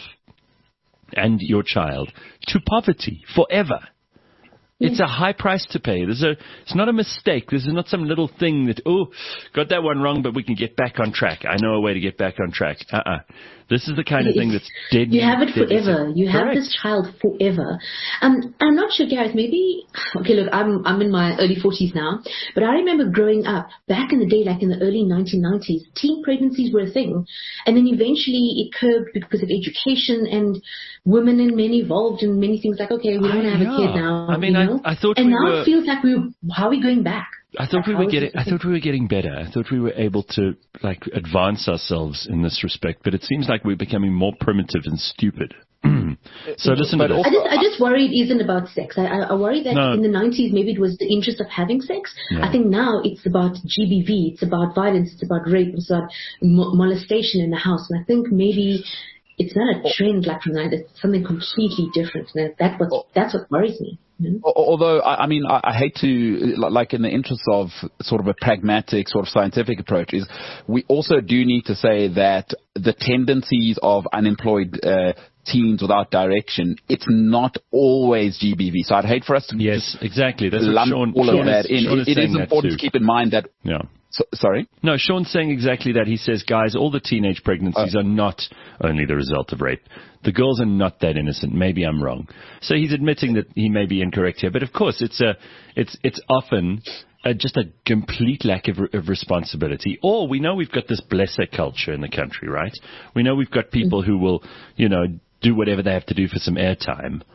and your child to poverty forever. It's a high price to pay. It's not a mistake. This is not some little thing that, got that one wrong, but we can get back on track. I know a way to get back on track. This is the kind of thing that's dead. You have it forever. You have this child forever. I'm not sure, Gareth, maybe, okay, look, I'm in my early 40s now, but I remember growing up back in the day, like in the early 1990s, teen pregnancies were a thing. And then eventually it curbed because of education, and women and men evolved and many things like, okay, we don't have a kid now. I mean, I thought and now it feels like how are we going back? I thought we were getting better. I thought we were able to advance ourselves in this respect, but it seems like we're becoming more primitive and stupid. So listen to this. I just worry it isn't about sex. I worry that in the 90s maybe it was the interest of having sex. I think now it's about GBV, it's about violence, it's about rape, it's about molestation in the house. And I think maybe it's not a trend like from that. It's something completely different. And that's what worries me. Although, I mean, I hate to, like in the interest of sort of a pragmatic sort of scientific approach, is we also do need to say that the tendencies of unemployed teens without direction, it's not always GBV. So I'd hate for us to exactly. That's lump Sean, all of that in. Sean It is important to keep in mind that... Yeah. Sorry? No, Sean's saying exactly that. He says, guys, all the teenage pregnancies are not only the result of rape. The girls are not that innocent. Maybe I'm wrong. So he's admitting that he may be incorrect here. But of course, it's often just a complete lack of responsibility. Or we know we've got this blesser culture in the country, right? We know we've got people who will, do whatever they have to do for some airtime.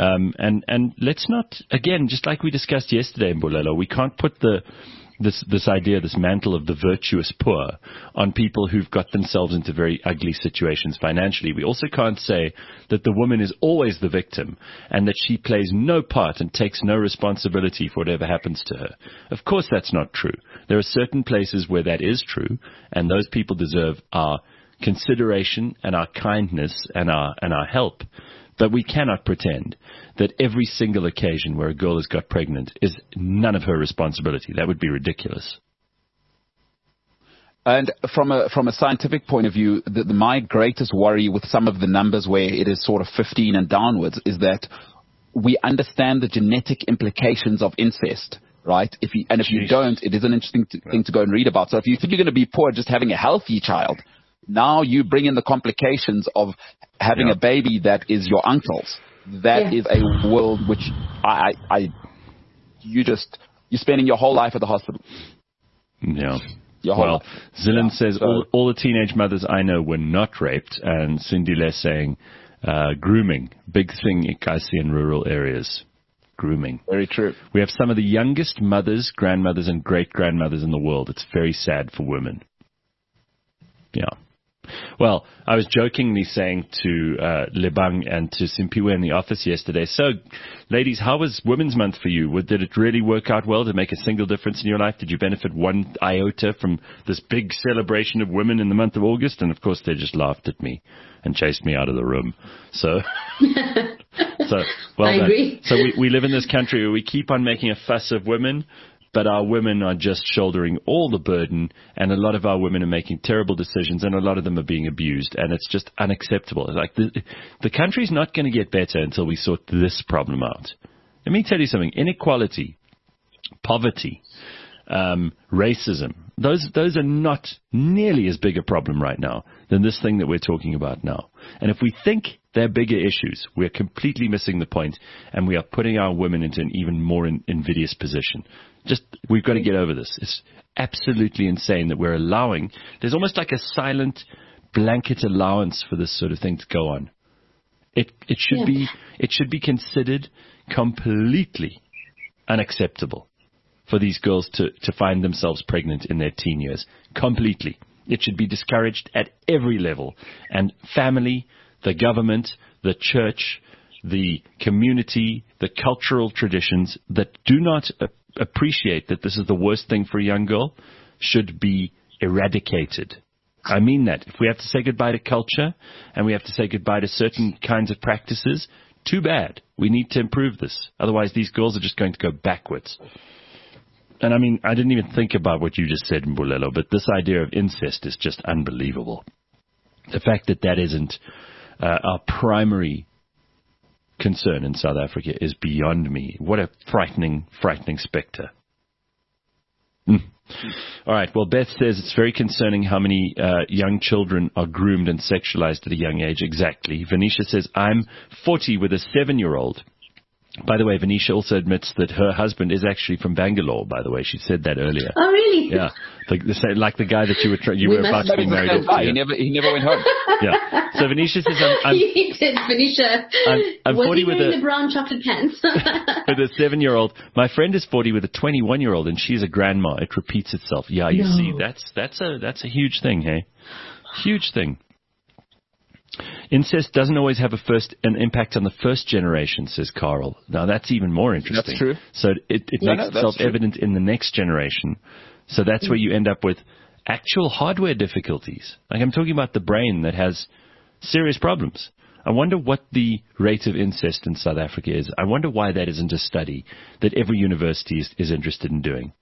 And let's not, again, just like we discussed yesterday, Mbulelo, we can't put this idea, this mantle of the virtuous poor on people who've got themselves into very ugly situations financially. We also can't say that the woman is always the victim and that she plays no part and takes no responsibility for whatever happens to her. Of course, that's not true. There are certain places where that is true, and those people deserve our consideration and our kindness and our help. But we cannot pretend that every single occasion where a girl has got pregnant is none of her responsibility. That would be ridiculous. And from a scientific point of view, my greatest worry with some of the numbers where it is sort of 15 and downwards is that we understand the genetic implications of incest, right? If you don't, it is an interesting thing to go and read about. So if you think you're going to be poor just having a healthy child, now you bring in the complications of having a baby that is your uncle's. That is a world which you're spending your whole life at the hospital. Yeah. Well, Zillan says all the teenage mothers I know were not raped, and Cindy Les saying grooming, big thing I see in rural areas. Grooming. Very true. We have some of the youngest mothers, grandmothers, and great-grandmothers in the world. It's very sad for women. Yeah. Well, I was jokingly saying to Lebang and to Simpiwe in the office yesterday, so, ladies, how was Women's Month for you? Did it really work out well to make a single difference in your life? Did you benefit one iota from this big celebration of women in the month of August? And, of course, they just laughed at me and chased me out of the room. So, well I done. agree. So we live in this country where we keep on making a fuss of women, but our women are just shouldering all the burden, and a lot of our women are making terrible decisions, and a lot of them are being abused, and it's just unacceptable. Like the country's not going to get better until we sort this problem out. Let me tell you something. Inequality, poverty, racism, those are not nearly as big a problem right now than this thing that we're talking about now. And if we think they're bigger issues, we're completely missing the point, and we are putting our women into an even more invidious position. We've got to get over this. It's absolutely insane that we're allowing, there's almost like a silent blanket allowance for this sort of thing to go on. It should be considered completely unacceptable for these girls to find themselves pregnant in their teen years. Completely. It should be discouraged at every level. And family, the government, the church, the community, the cultural traditions that do not appreciate that this is the worst thing for a young girl should be eradicated. I mean that. If we have to say goodbye to culture and we have to say goodbye to certain kinds of practices, too bad. We need to improve this. Otherwise, these girls are just going to go backwards. And I mean, I didn't even think about what you just said, Mbulelo, but this idea of incest is just unbelievable. The fact that isn't our primary concern in South Africa is beyond me. What a frightening specter. All right. Well, Beth says it's very concerning how many young children are groomed and sexualized at a young age. Exactly. Venetia says, I'm 40 with a 7-year-old. By the way, Venetia also admits that her husband is actually from Bangalore, by the way. She said that earlier. Oh, really? Yeah. Like the guy that you were about to be married to. He never went home. Yeah. So Venetia says, He did, Venetia. I'm 40 with the brown chocolate pants? With a 7-year-old. My friend is 40 with a 21-year-old, and she's a grandma. It repeats itself. Yeah, you see, that's a huge thing, hey? Huge thing. Incest doesn't always have an impact on the first generation, says Carl. Now, that's even more interesting. That's true. So it makes itself evident in the next generation. So that's where you end up with actual hardware difficulties. Like I'm talking about the brain that has serious problems. I wonder what the rate of incest in South Africa is. I wonder why that isn't a study that every university is interested in doing.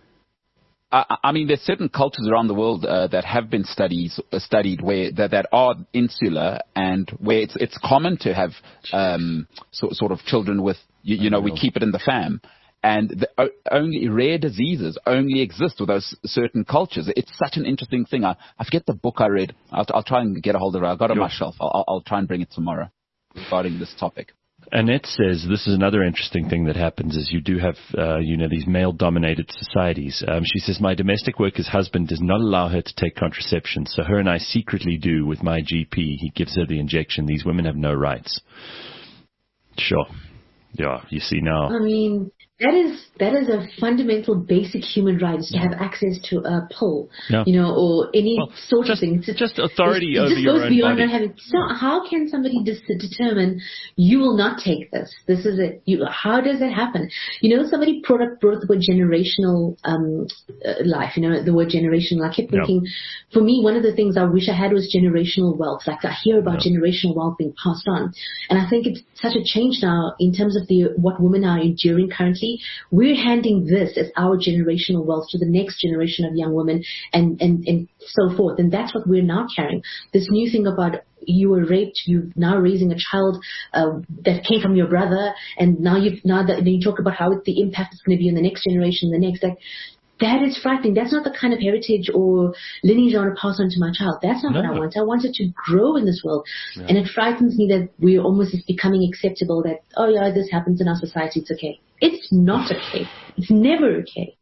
I mean, there's certain cultures around the world that have been studied where that are insular and where it's common to have sort of children with we keep it in the fam, and only rare diseases only exist with those certain cultures. It's such an interesting thing. I forget the book I read. I'll try and get a hold of it. I got it on my shelf. I'll try and bring it tomorrow regarding this topic. Annette says this is another interesting thing that happens is you do have, these male-dominated societies. She says, my domestic worker's husband does not allow her to take contraception, so her and I secretly do with my GP. He gives her the injection. These women have no rights. Sure. Yeah, you see now. I mean, that is a fundamental basic human right, is to have access to a pill, or any sort of thing. Just authority over your own body. So how can somebody determine you will not take this? This is it. How does that happen? Somebody brought the word generational life. The word generational. I kept thinking, for me, one of the things I wish I had was generational wealth. Like I hear about generational wealth being passed on, and I think it's such a change now in terms of what women are enduring currently. We're handing this as our generational wealth to the next generation of young women and so forth. And that's what we're now carrying. This new thing about you were raped, you're now raising a child that came from your brother, and now you talk about how the impact is going to be on the next generation, that is frightening. That's not the kind of heritage or lineage I want to pass on to my child. That's not what I want. I want it to grow in this world. Yeah. And it frightens me that we're almost becoming acceptable that, this happens in our society. It's okay. It's not okay. It's never okay,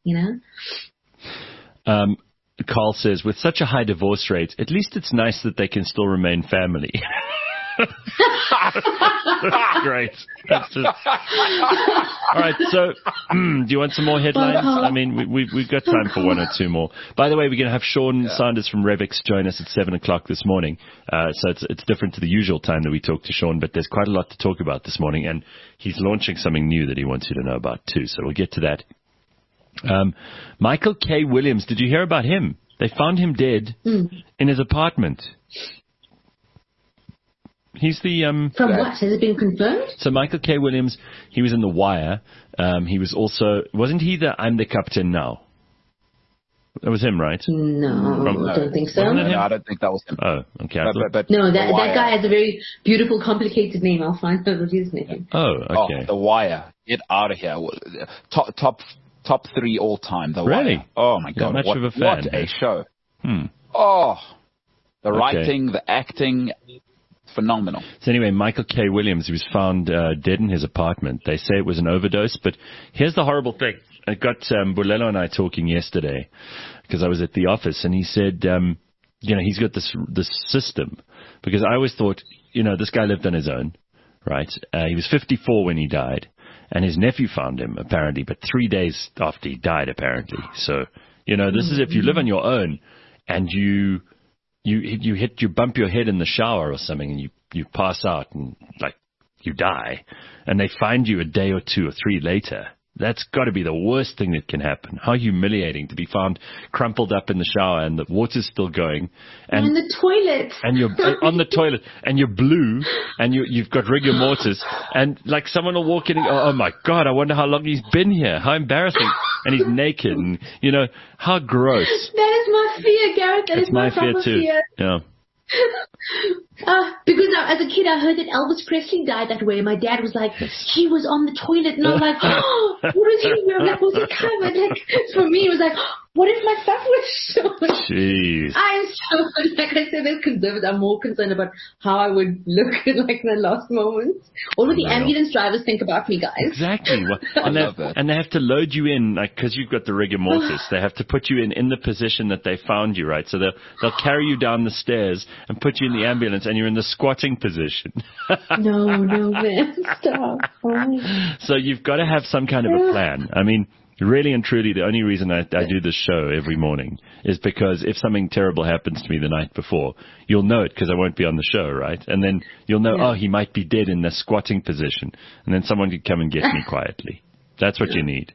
Carl says, with such a high divorce rate, at least it's nice that they can still remain family. Great. That's just... All right, so do you want some more headlines? I mean, we've got time for one or two more. By the way, we're going to have Sean Sanders from Revix join us at 7 o'clock this morning. So it's different to the usual time that we talk to Sean, but there's quite a lot to talk about this morning, and he's launching something new that he wants you to know about too. So we'll get to that. Michael K. Williams, did you hear about him? They found him dead in his apartment. He's the... From what? Has it been confirmed? So Michael K. Williams, he was in The Wire. He was also... Wasn't he the I'm the Captain Now? That was him, right? No, I don't think so. No, I don't think that was him. Oh, okay. But no, that guy has a very beautiful, complicated name. I'll find out what his name. Oh, okay. The Wire. Get out of here. Top 3 all time. The really? Wire. Oh my God! Much of a fan. What a show! The writing, the acting. Phenomenal. So anyway, Michael K. Williams, he was found dead in his apartment. They say it was an overdose, but here's the horrible thing. I got Bulelo and I talking yesterday because I was at the office, and he said, he's got this system, because I always thought, this guy lived on his own, right? He was 54 when he died, and his nephew found him, apparently, but 3 days after he died, apparently. So, this is if you live on your own and you bump your head in the shower or something, and you pass out and you die, and they find you a day or 2 or 3 later. That's got to be the worst thing that can happen. How humiliating to be found crumpled up in the shower and the water's still going. And on the toilet. And you're on the toilet and you're blue and you've got rigor mortis, and someone will walk in and go, oh my God, I wonder how long he's been here. How embarrassing. and he's naked, and how gross. That is my fear, Gareth. That is my fear too. Yeah. Because as a kid, I heard that Elvis Presley died that way. My dad was like, he was on the toilet, and I was like, oh, what was he wearing? Like, was he covered? Like, for me, it was like, what if my stuff was shown? Jeez. I'm so, like I said, as conservative, I'm more concerned about how I would look at like the last moments. What would the ambulance drivers think about me, guys? Exactly. Well, and they have to load you in, like, because you've got the rigor mortis. They have to put you in the position that they found you, right? So they'll carry you down the stairs and put you in the ambulance, and you're in the squatting position. No, man, stop. So you've got to have some kind of a plan. I mean, really and truly, the only reason I do this show every morning is because if something terrible happens to me the night before, you'll know it because I won't be on the show, right? And then you'll know, oh, he might be dead in the squatting position. And then someone could come and get me quietly. That's what you need.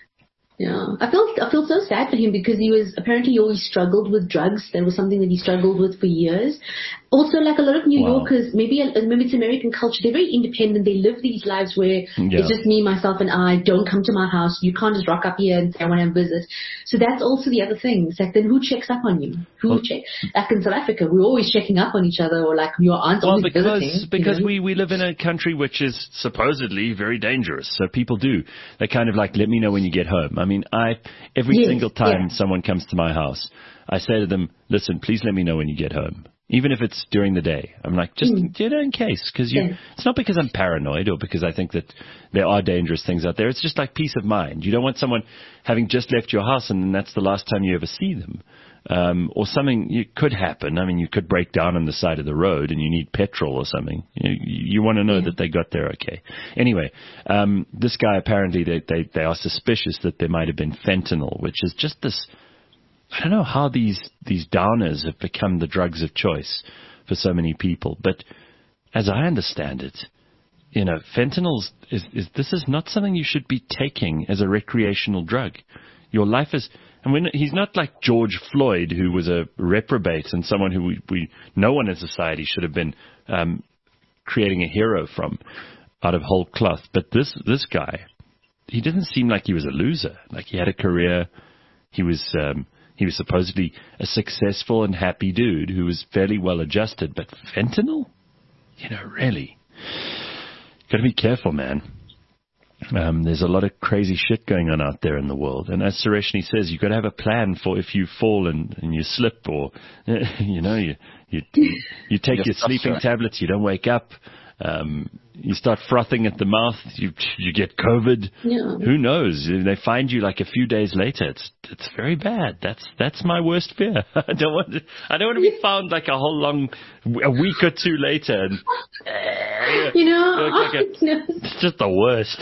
Yeah, I feel so sad for him because he always struggled with drugs. That was something that he struggled with for years. Also, like a lot of New Yorkers, maybe it's American culture, they're very independent. They live these lives where it's just me, myself, and I. Don't come to my house. You can't just rock up here and say I want to visit. So that's also the other thing. It's like, then who checks up on you? Who checks? Like in South Africa, we're always checking up on each other, or like your aunt's always visiting. Because we live in a country which is supposedly very dangerous. So people do. They kind of like, let me know when you get home. I mean, every single time someone comes to my house, I say to them, listen, please let me know when you get home. Even if it's during the day. I'm like, just, in case. Because it's not because I'm paranoid or because I think that there are dangerous things out there. It's just like peace of mind. You don't want someone having just left your house and then that's the last time you ever see them. Or something could happen. I mean, you could break down on the side of the road and you need petrol or something. You want to know that they got there okay. Anyway, this guy, apparently they are suspicious that there might have been fentanyl, which is just this, I don't know how these downers have become the drugs of choice for so many people. But as I understand it, fentanyl this is not something you should be taking as a recreational drug. Your life is, he's not like George Floyd, who was a reprobate and someone who no one in society should have been creating a hero from out of whole cloth. But this guy, he didn't seem like he was a loser. Like he had a career. He was supposedly a successful and happy dude who was fairly well adjusted. But fentanyl? Really. Got to be careful, man. There's a lot of crazy shit going on out there in the world. And as Sureshni says, you've got to have a plan for if you fall and you slip or, you take your sleeping tablets, you don't wake up. You start frothing at the mouth, you get COVID. Yeah. Who knows? They find you like a few days later. It's very bad. That's my worst fear. I don't want to be found like a week or two later. And, it's just the worst.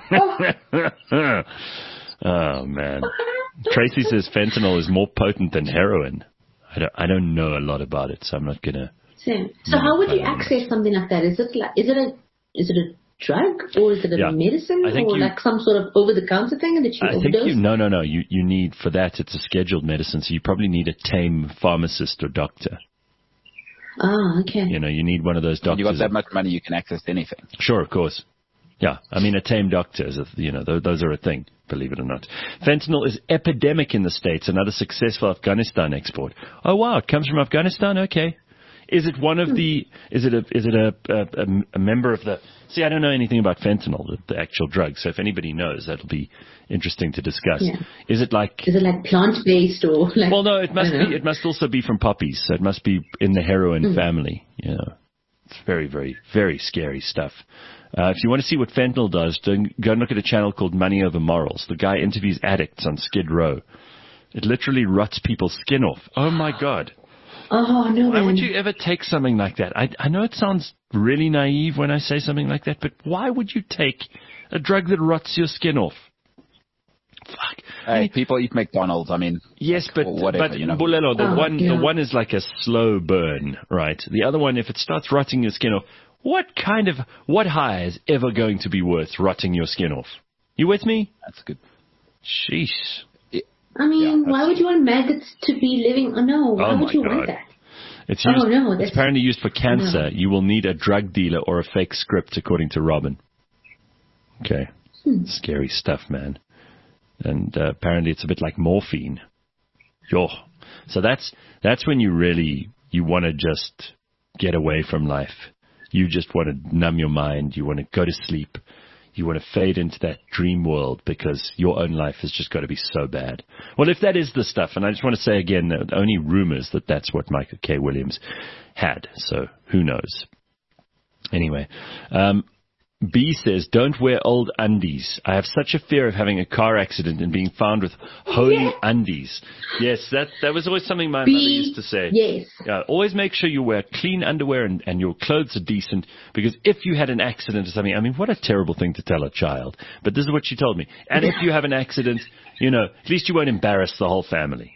Oh man. Tracy says fentanyl is more potent than heroin. I don't know a lot about it, so I'm not gonna. So how would you access something like that? Is it a drug or is it a medicine or like some sort of over-the-counter thing that you overdose? No. You need, for that, it's a scheduled medicine, so you probably need a tame pharmacist or doctor. Ah, okay. You need one of those doctors. You got that much money, you can access anything. Sure, of course. Yeah, I mean, a tame doctor is, those are a thing, believe it or not. Fentanyl is epidemic in the States, another successful Afghanistan export. Oh, wow, it comes from Afghanistan? Okay. Is it one of the? Is it a member of the? See, I don't know anything about fentanyl, the actual drug. So if anybody knows, that'll be interesting to discuss. Yeah. Is it like plant based or like? Well, no, it must be. It must also be from poppies. So it must be in the heroin family. It's very, very, very scary stuff. If you want to see what fentanyl does, go and look at a channel called Money Over Morals. The guy interviews addicts on Skid Row. It literally rots people's skin off. Oh my God. Oh, no, why would you ever take something like that? I know it sounds really naive when I say something like that, but why would you take a drug that rots your skin off? Fuck. Hey, people eat McDonald's. I mean, yes, but whatever, Bulelo, the one is like a slow burn, right? The other one, if it starts rotting your skin off, what high is ever going to be worth rotting your skin off? You with me? That's good. Sheesh. I mean, why would you want maggots to be living? Oh, no. Why would you want that? It's apparently used for cancer. You will need a drug dealer or a fake script, according to Robin. Okay. Scary stuff, man. And apparently it's a bit like morphine. Yo. So that's when you want to just get away from life. You just want to numb your mind. You want to go to sleep. You want to fade into that dream world because your own life has just got to be so bad. Well, if that is the stuff, and I just want to say again, only rumors that that's what Michael K. Williams had. So who knows? Anyway, B says, don't wear old undies. I have such a fear of having a car accident and being found with holy undies. Yes, that was always something my mother used to say. Yes. Always make sure you wear clean underwear and your clothes are decent, because if you had an accident or something, I mean, what a terrible thing to tell a child. But this is what she told me. And if you have an accident, at least you won't embarrass the whole family.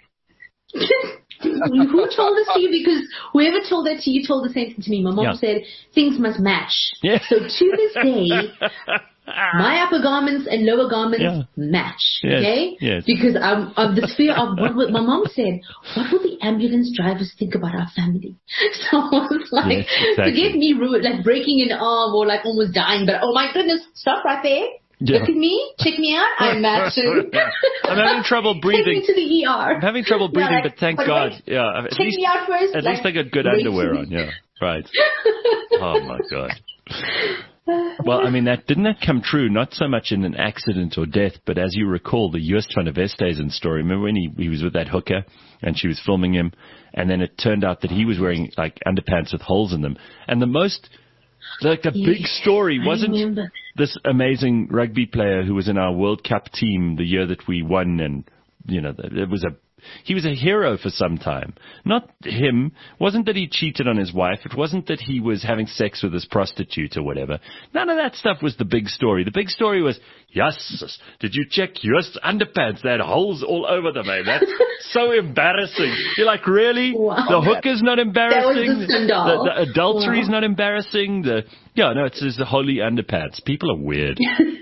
Who told this to you? Because whoever told that to you told the same thing to me. My mom said things must match. Yeah. So to this day, my upper garments and lower garments match. Yes. Okay? Yes. Because of the fear of what my mom said. What will the ambulance drivers think about our family? So I was like, forget me like breaking an arm or like almost dying, but oh my goodness, stop right there. Yeah. Look at me, check me out, I'm matching. I'm having trouble breathing. Take me to the ER. I'm having trouble breathing, but thank God. Check me out first. At least I got good underwear on, right. Oh my God. Well, I mean, didn't that come true, not so much in an accident or death, but as you recall, the Joost van der Westhuizen story. Remember when he was with that hooker and she was filming him, and then it turned out that he was wearing like underpants with holes in them. And the big story wasn't this amazing rugby player who was in our World Cup team the year that we won, and he was a hero for some time. Not him. Wasn't that he cheated on his wife. It wasn't that he was having sex with his prostitute or whatever. None of that stuff was the big story. The big story was, yes, did you check Joost's underpants? They had holes all over them, eh? That's so embarrassing. You're like, really? Wow. The hooker's not embarrassing. The adultery's not embarrassing. It's the holy underpants. People are weird.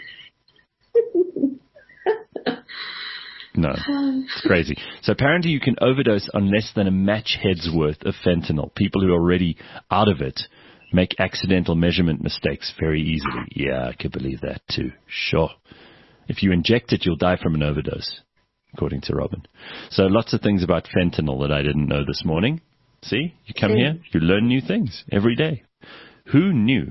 No, it's crazy. So apparently you can overdose on less than a match head's worth of fentanyl. People who are already out of it make accidental measurement mistakes very easily. Yeah, I could believe that too. Sure. If you inject it, you'll die from an overdose, according to Robin. So lots of things about fentanyl that I didn't know this morning. See, you come here, you learn new things every day. Who knew?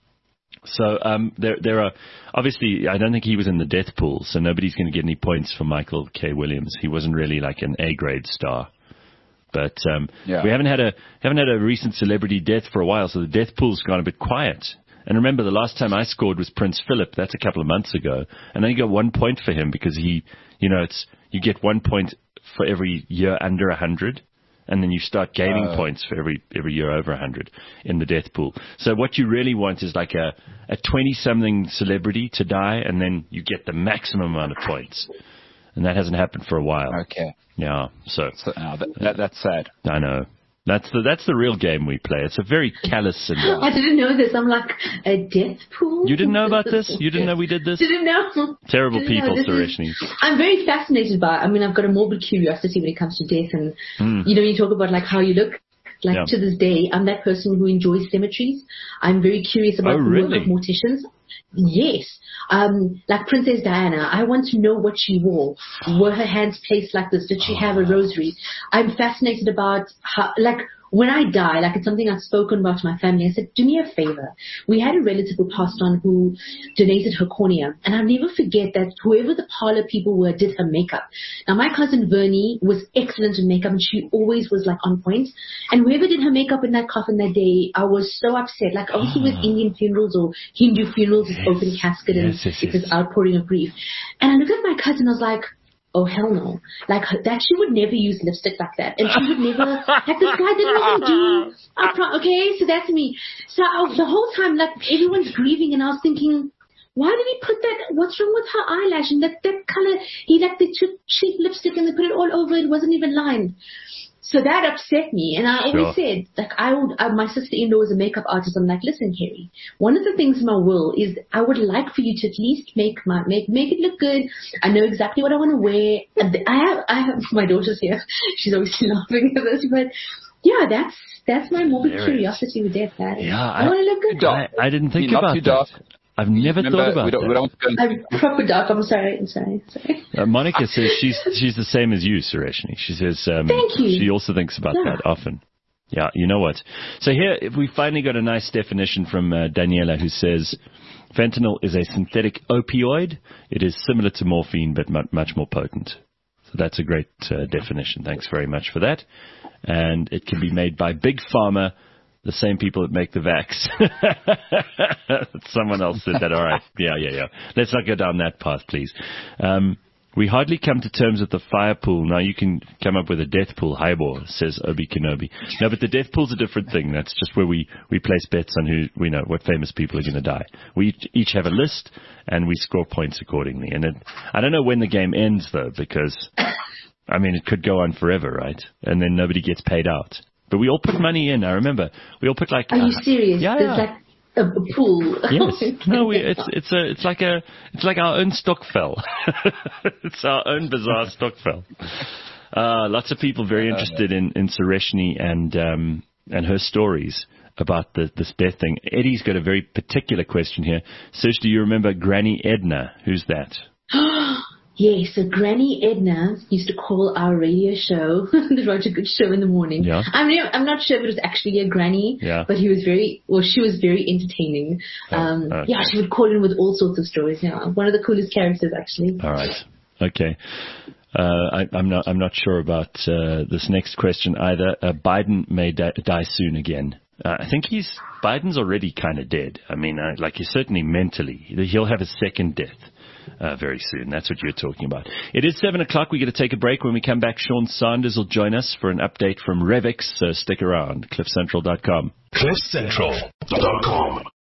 So there are, obviously, I don't think he was in the death pool, so nobody's going to get any points for Michael K. Williams. He wasn't really like an A-grade star. But we haven't had a recent celebrity death for a while, so the death pool's gone a bit quiet. And remember, the last time I scored was Prince Philip. That's a couple of months ago. And then you got 1 point for him because you get 1 point for every year under 100. And then you start gaining points for every year over 100 in the death pool. So what you really want is like a 20-something celebrity to die, and then you get the maximum amount of points. And that hasn't happened for a while. Okay. Yeah. So that's sad. I know. That's the real game we play. It's a very callous syndrome. I didn't know this. I'm like, a death pool? You didn't know about this? You didn't know we did this? Didn't know. Terrible people, Sureshni. I'm very fascinated by it. I mean, I've got a morbid curiosity when it comes to death. And, you talk about like how you look. Like to this day, I'm that person who enjoys cemeteries. I'm very curious about the work of morticians. Yes. Like Princess Diana, I want to know what she wore. Were her hands placed like this? Did she have a rosary? I'm fascinated about how, like, when I die, like it's something I've spoken about to my family. I said, do me a favor. We had a relative who passed on who donated her cornea. And I'll never forget that whoever the parlor people were did her makeup. Now, my cousin Vernie was excellent in makeup and she always was like on point. And whoever did her makeup in that coffin that day, I was so upset. Like obviously with Indian funerals or Hindu funerals, it's open casket and it's this outpouring of grief. And I looked at my cousin, I was like, oh, hell no. Like, that she would never use lipstick like that. And she would never, like, this guy didn't even do, okay, so that's me. So the whole time, like, everyone's grieving, and I was thinking, why did he put that, what's wrong with her eyelash? And that color, they took cheap lipstick and they put it all over, it wasn't even lined. So that upset me, and I always said, like, my sister-in-law was a makeup artist. I'm like, listen, Carrie, one of the things in my will is I would like for you to at least make it look good. I know exactly what I want to wear. I have my daughter's here. She's obviously laughing at this, but yeah, that's my morbid curiosity with death. I want to look good. I didn't think about that. I've never thought about that. I'm proper dark. I'm sorry. Monica says she's the same as you, Sureshni. She says Thank you. She also thinks about that often. Yeah, you know what? So here we finally got a nice definition from Daniela, who says fentanyl is a synthetic opioid. It is similar to morphine, but much more potent. So that's a great definition. Thanks very much for that. And it can be made by Big Pharma, the same people that make the vax. Someone else said that. All right. Yeah. Let's not go down that path, please. We hardly come to terms with the fire pool. Now you can come up with a death pool. Highball, says Obi Kenobi. No, but the death pool's a different thing. That's just where we place bets on who we know, what famous people are going to die. We each have a list, and we score points accordingly. And I don't know when the game ends, though, because, it could go on forever, right? And then nobody gets paid out. But we all put money in. I remember we all put like. Are you serious? Yeah. There's like a pool. Yes. No, it's like our own Stokvel. It's our own bizarre Stokvel. Lots of people very interested in Sureshni and her stories about this death thing. Eddie's got a very particular question here. Serge, do you remember Granny Edna? Who's that? Yes, so Granny Edna used to call our radio show the Roger Good Show in the morning. Yeah. I'm not sure if it was actually a granny, but she was very entertaining. She would call in with all sorts of stories. Yeah, one of the coolest characters, actually. All right. Okay. I'm not sure about this next question either. Biden may die soon again. I think Biden's already kind of dead. He's certainly mentally. He'll have a second death. Very soon. That's what you're talking about. It is 7 o'clock. We're going to take a break. When we come back, Sean Sanders will join us for an update from Revix. So stick around. CliffCentral.com. CliffCentral.com.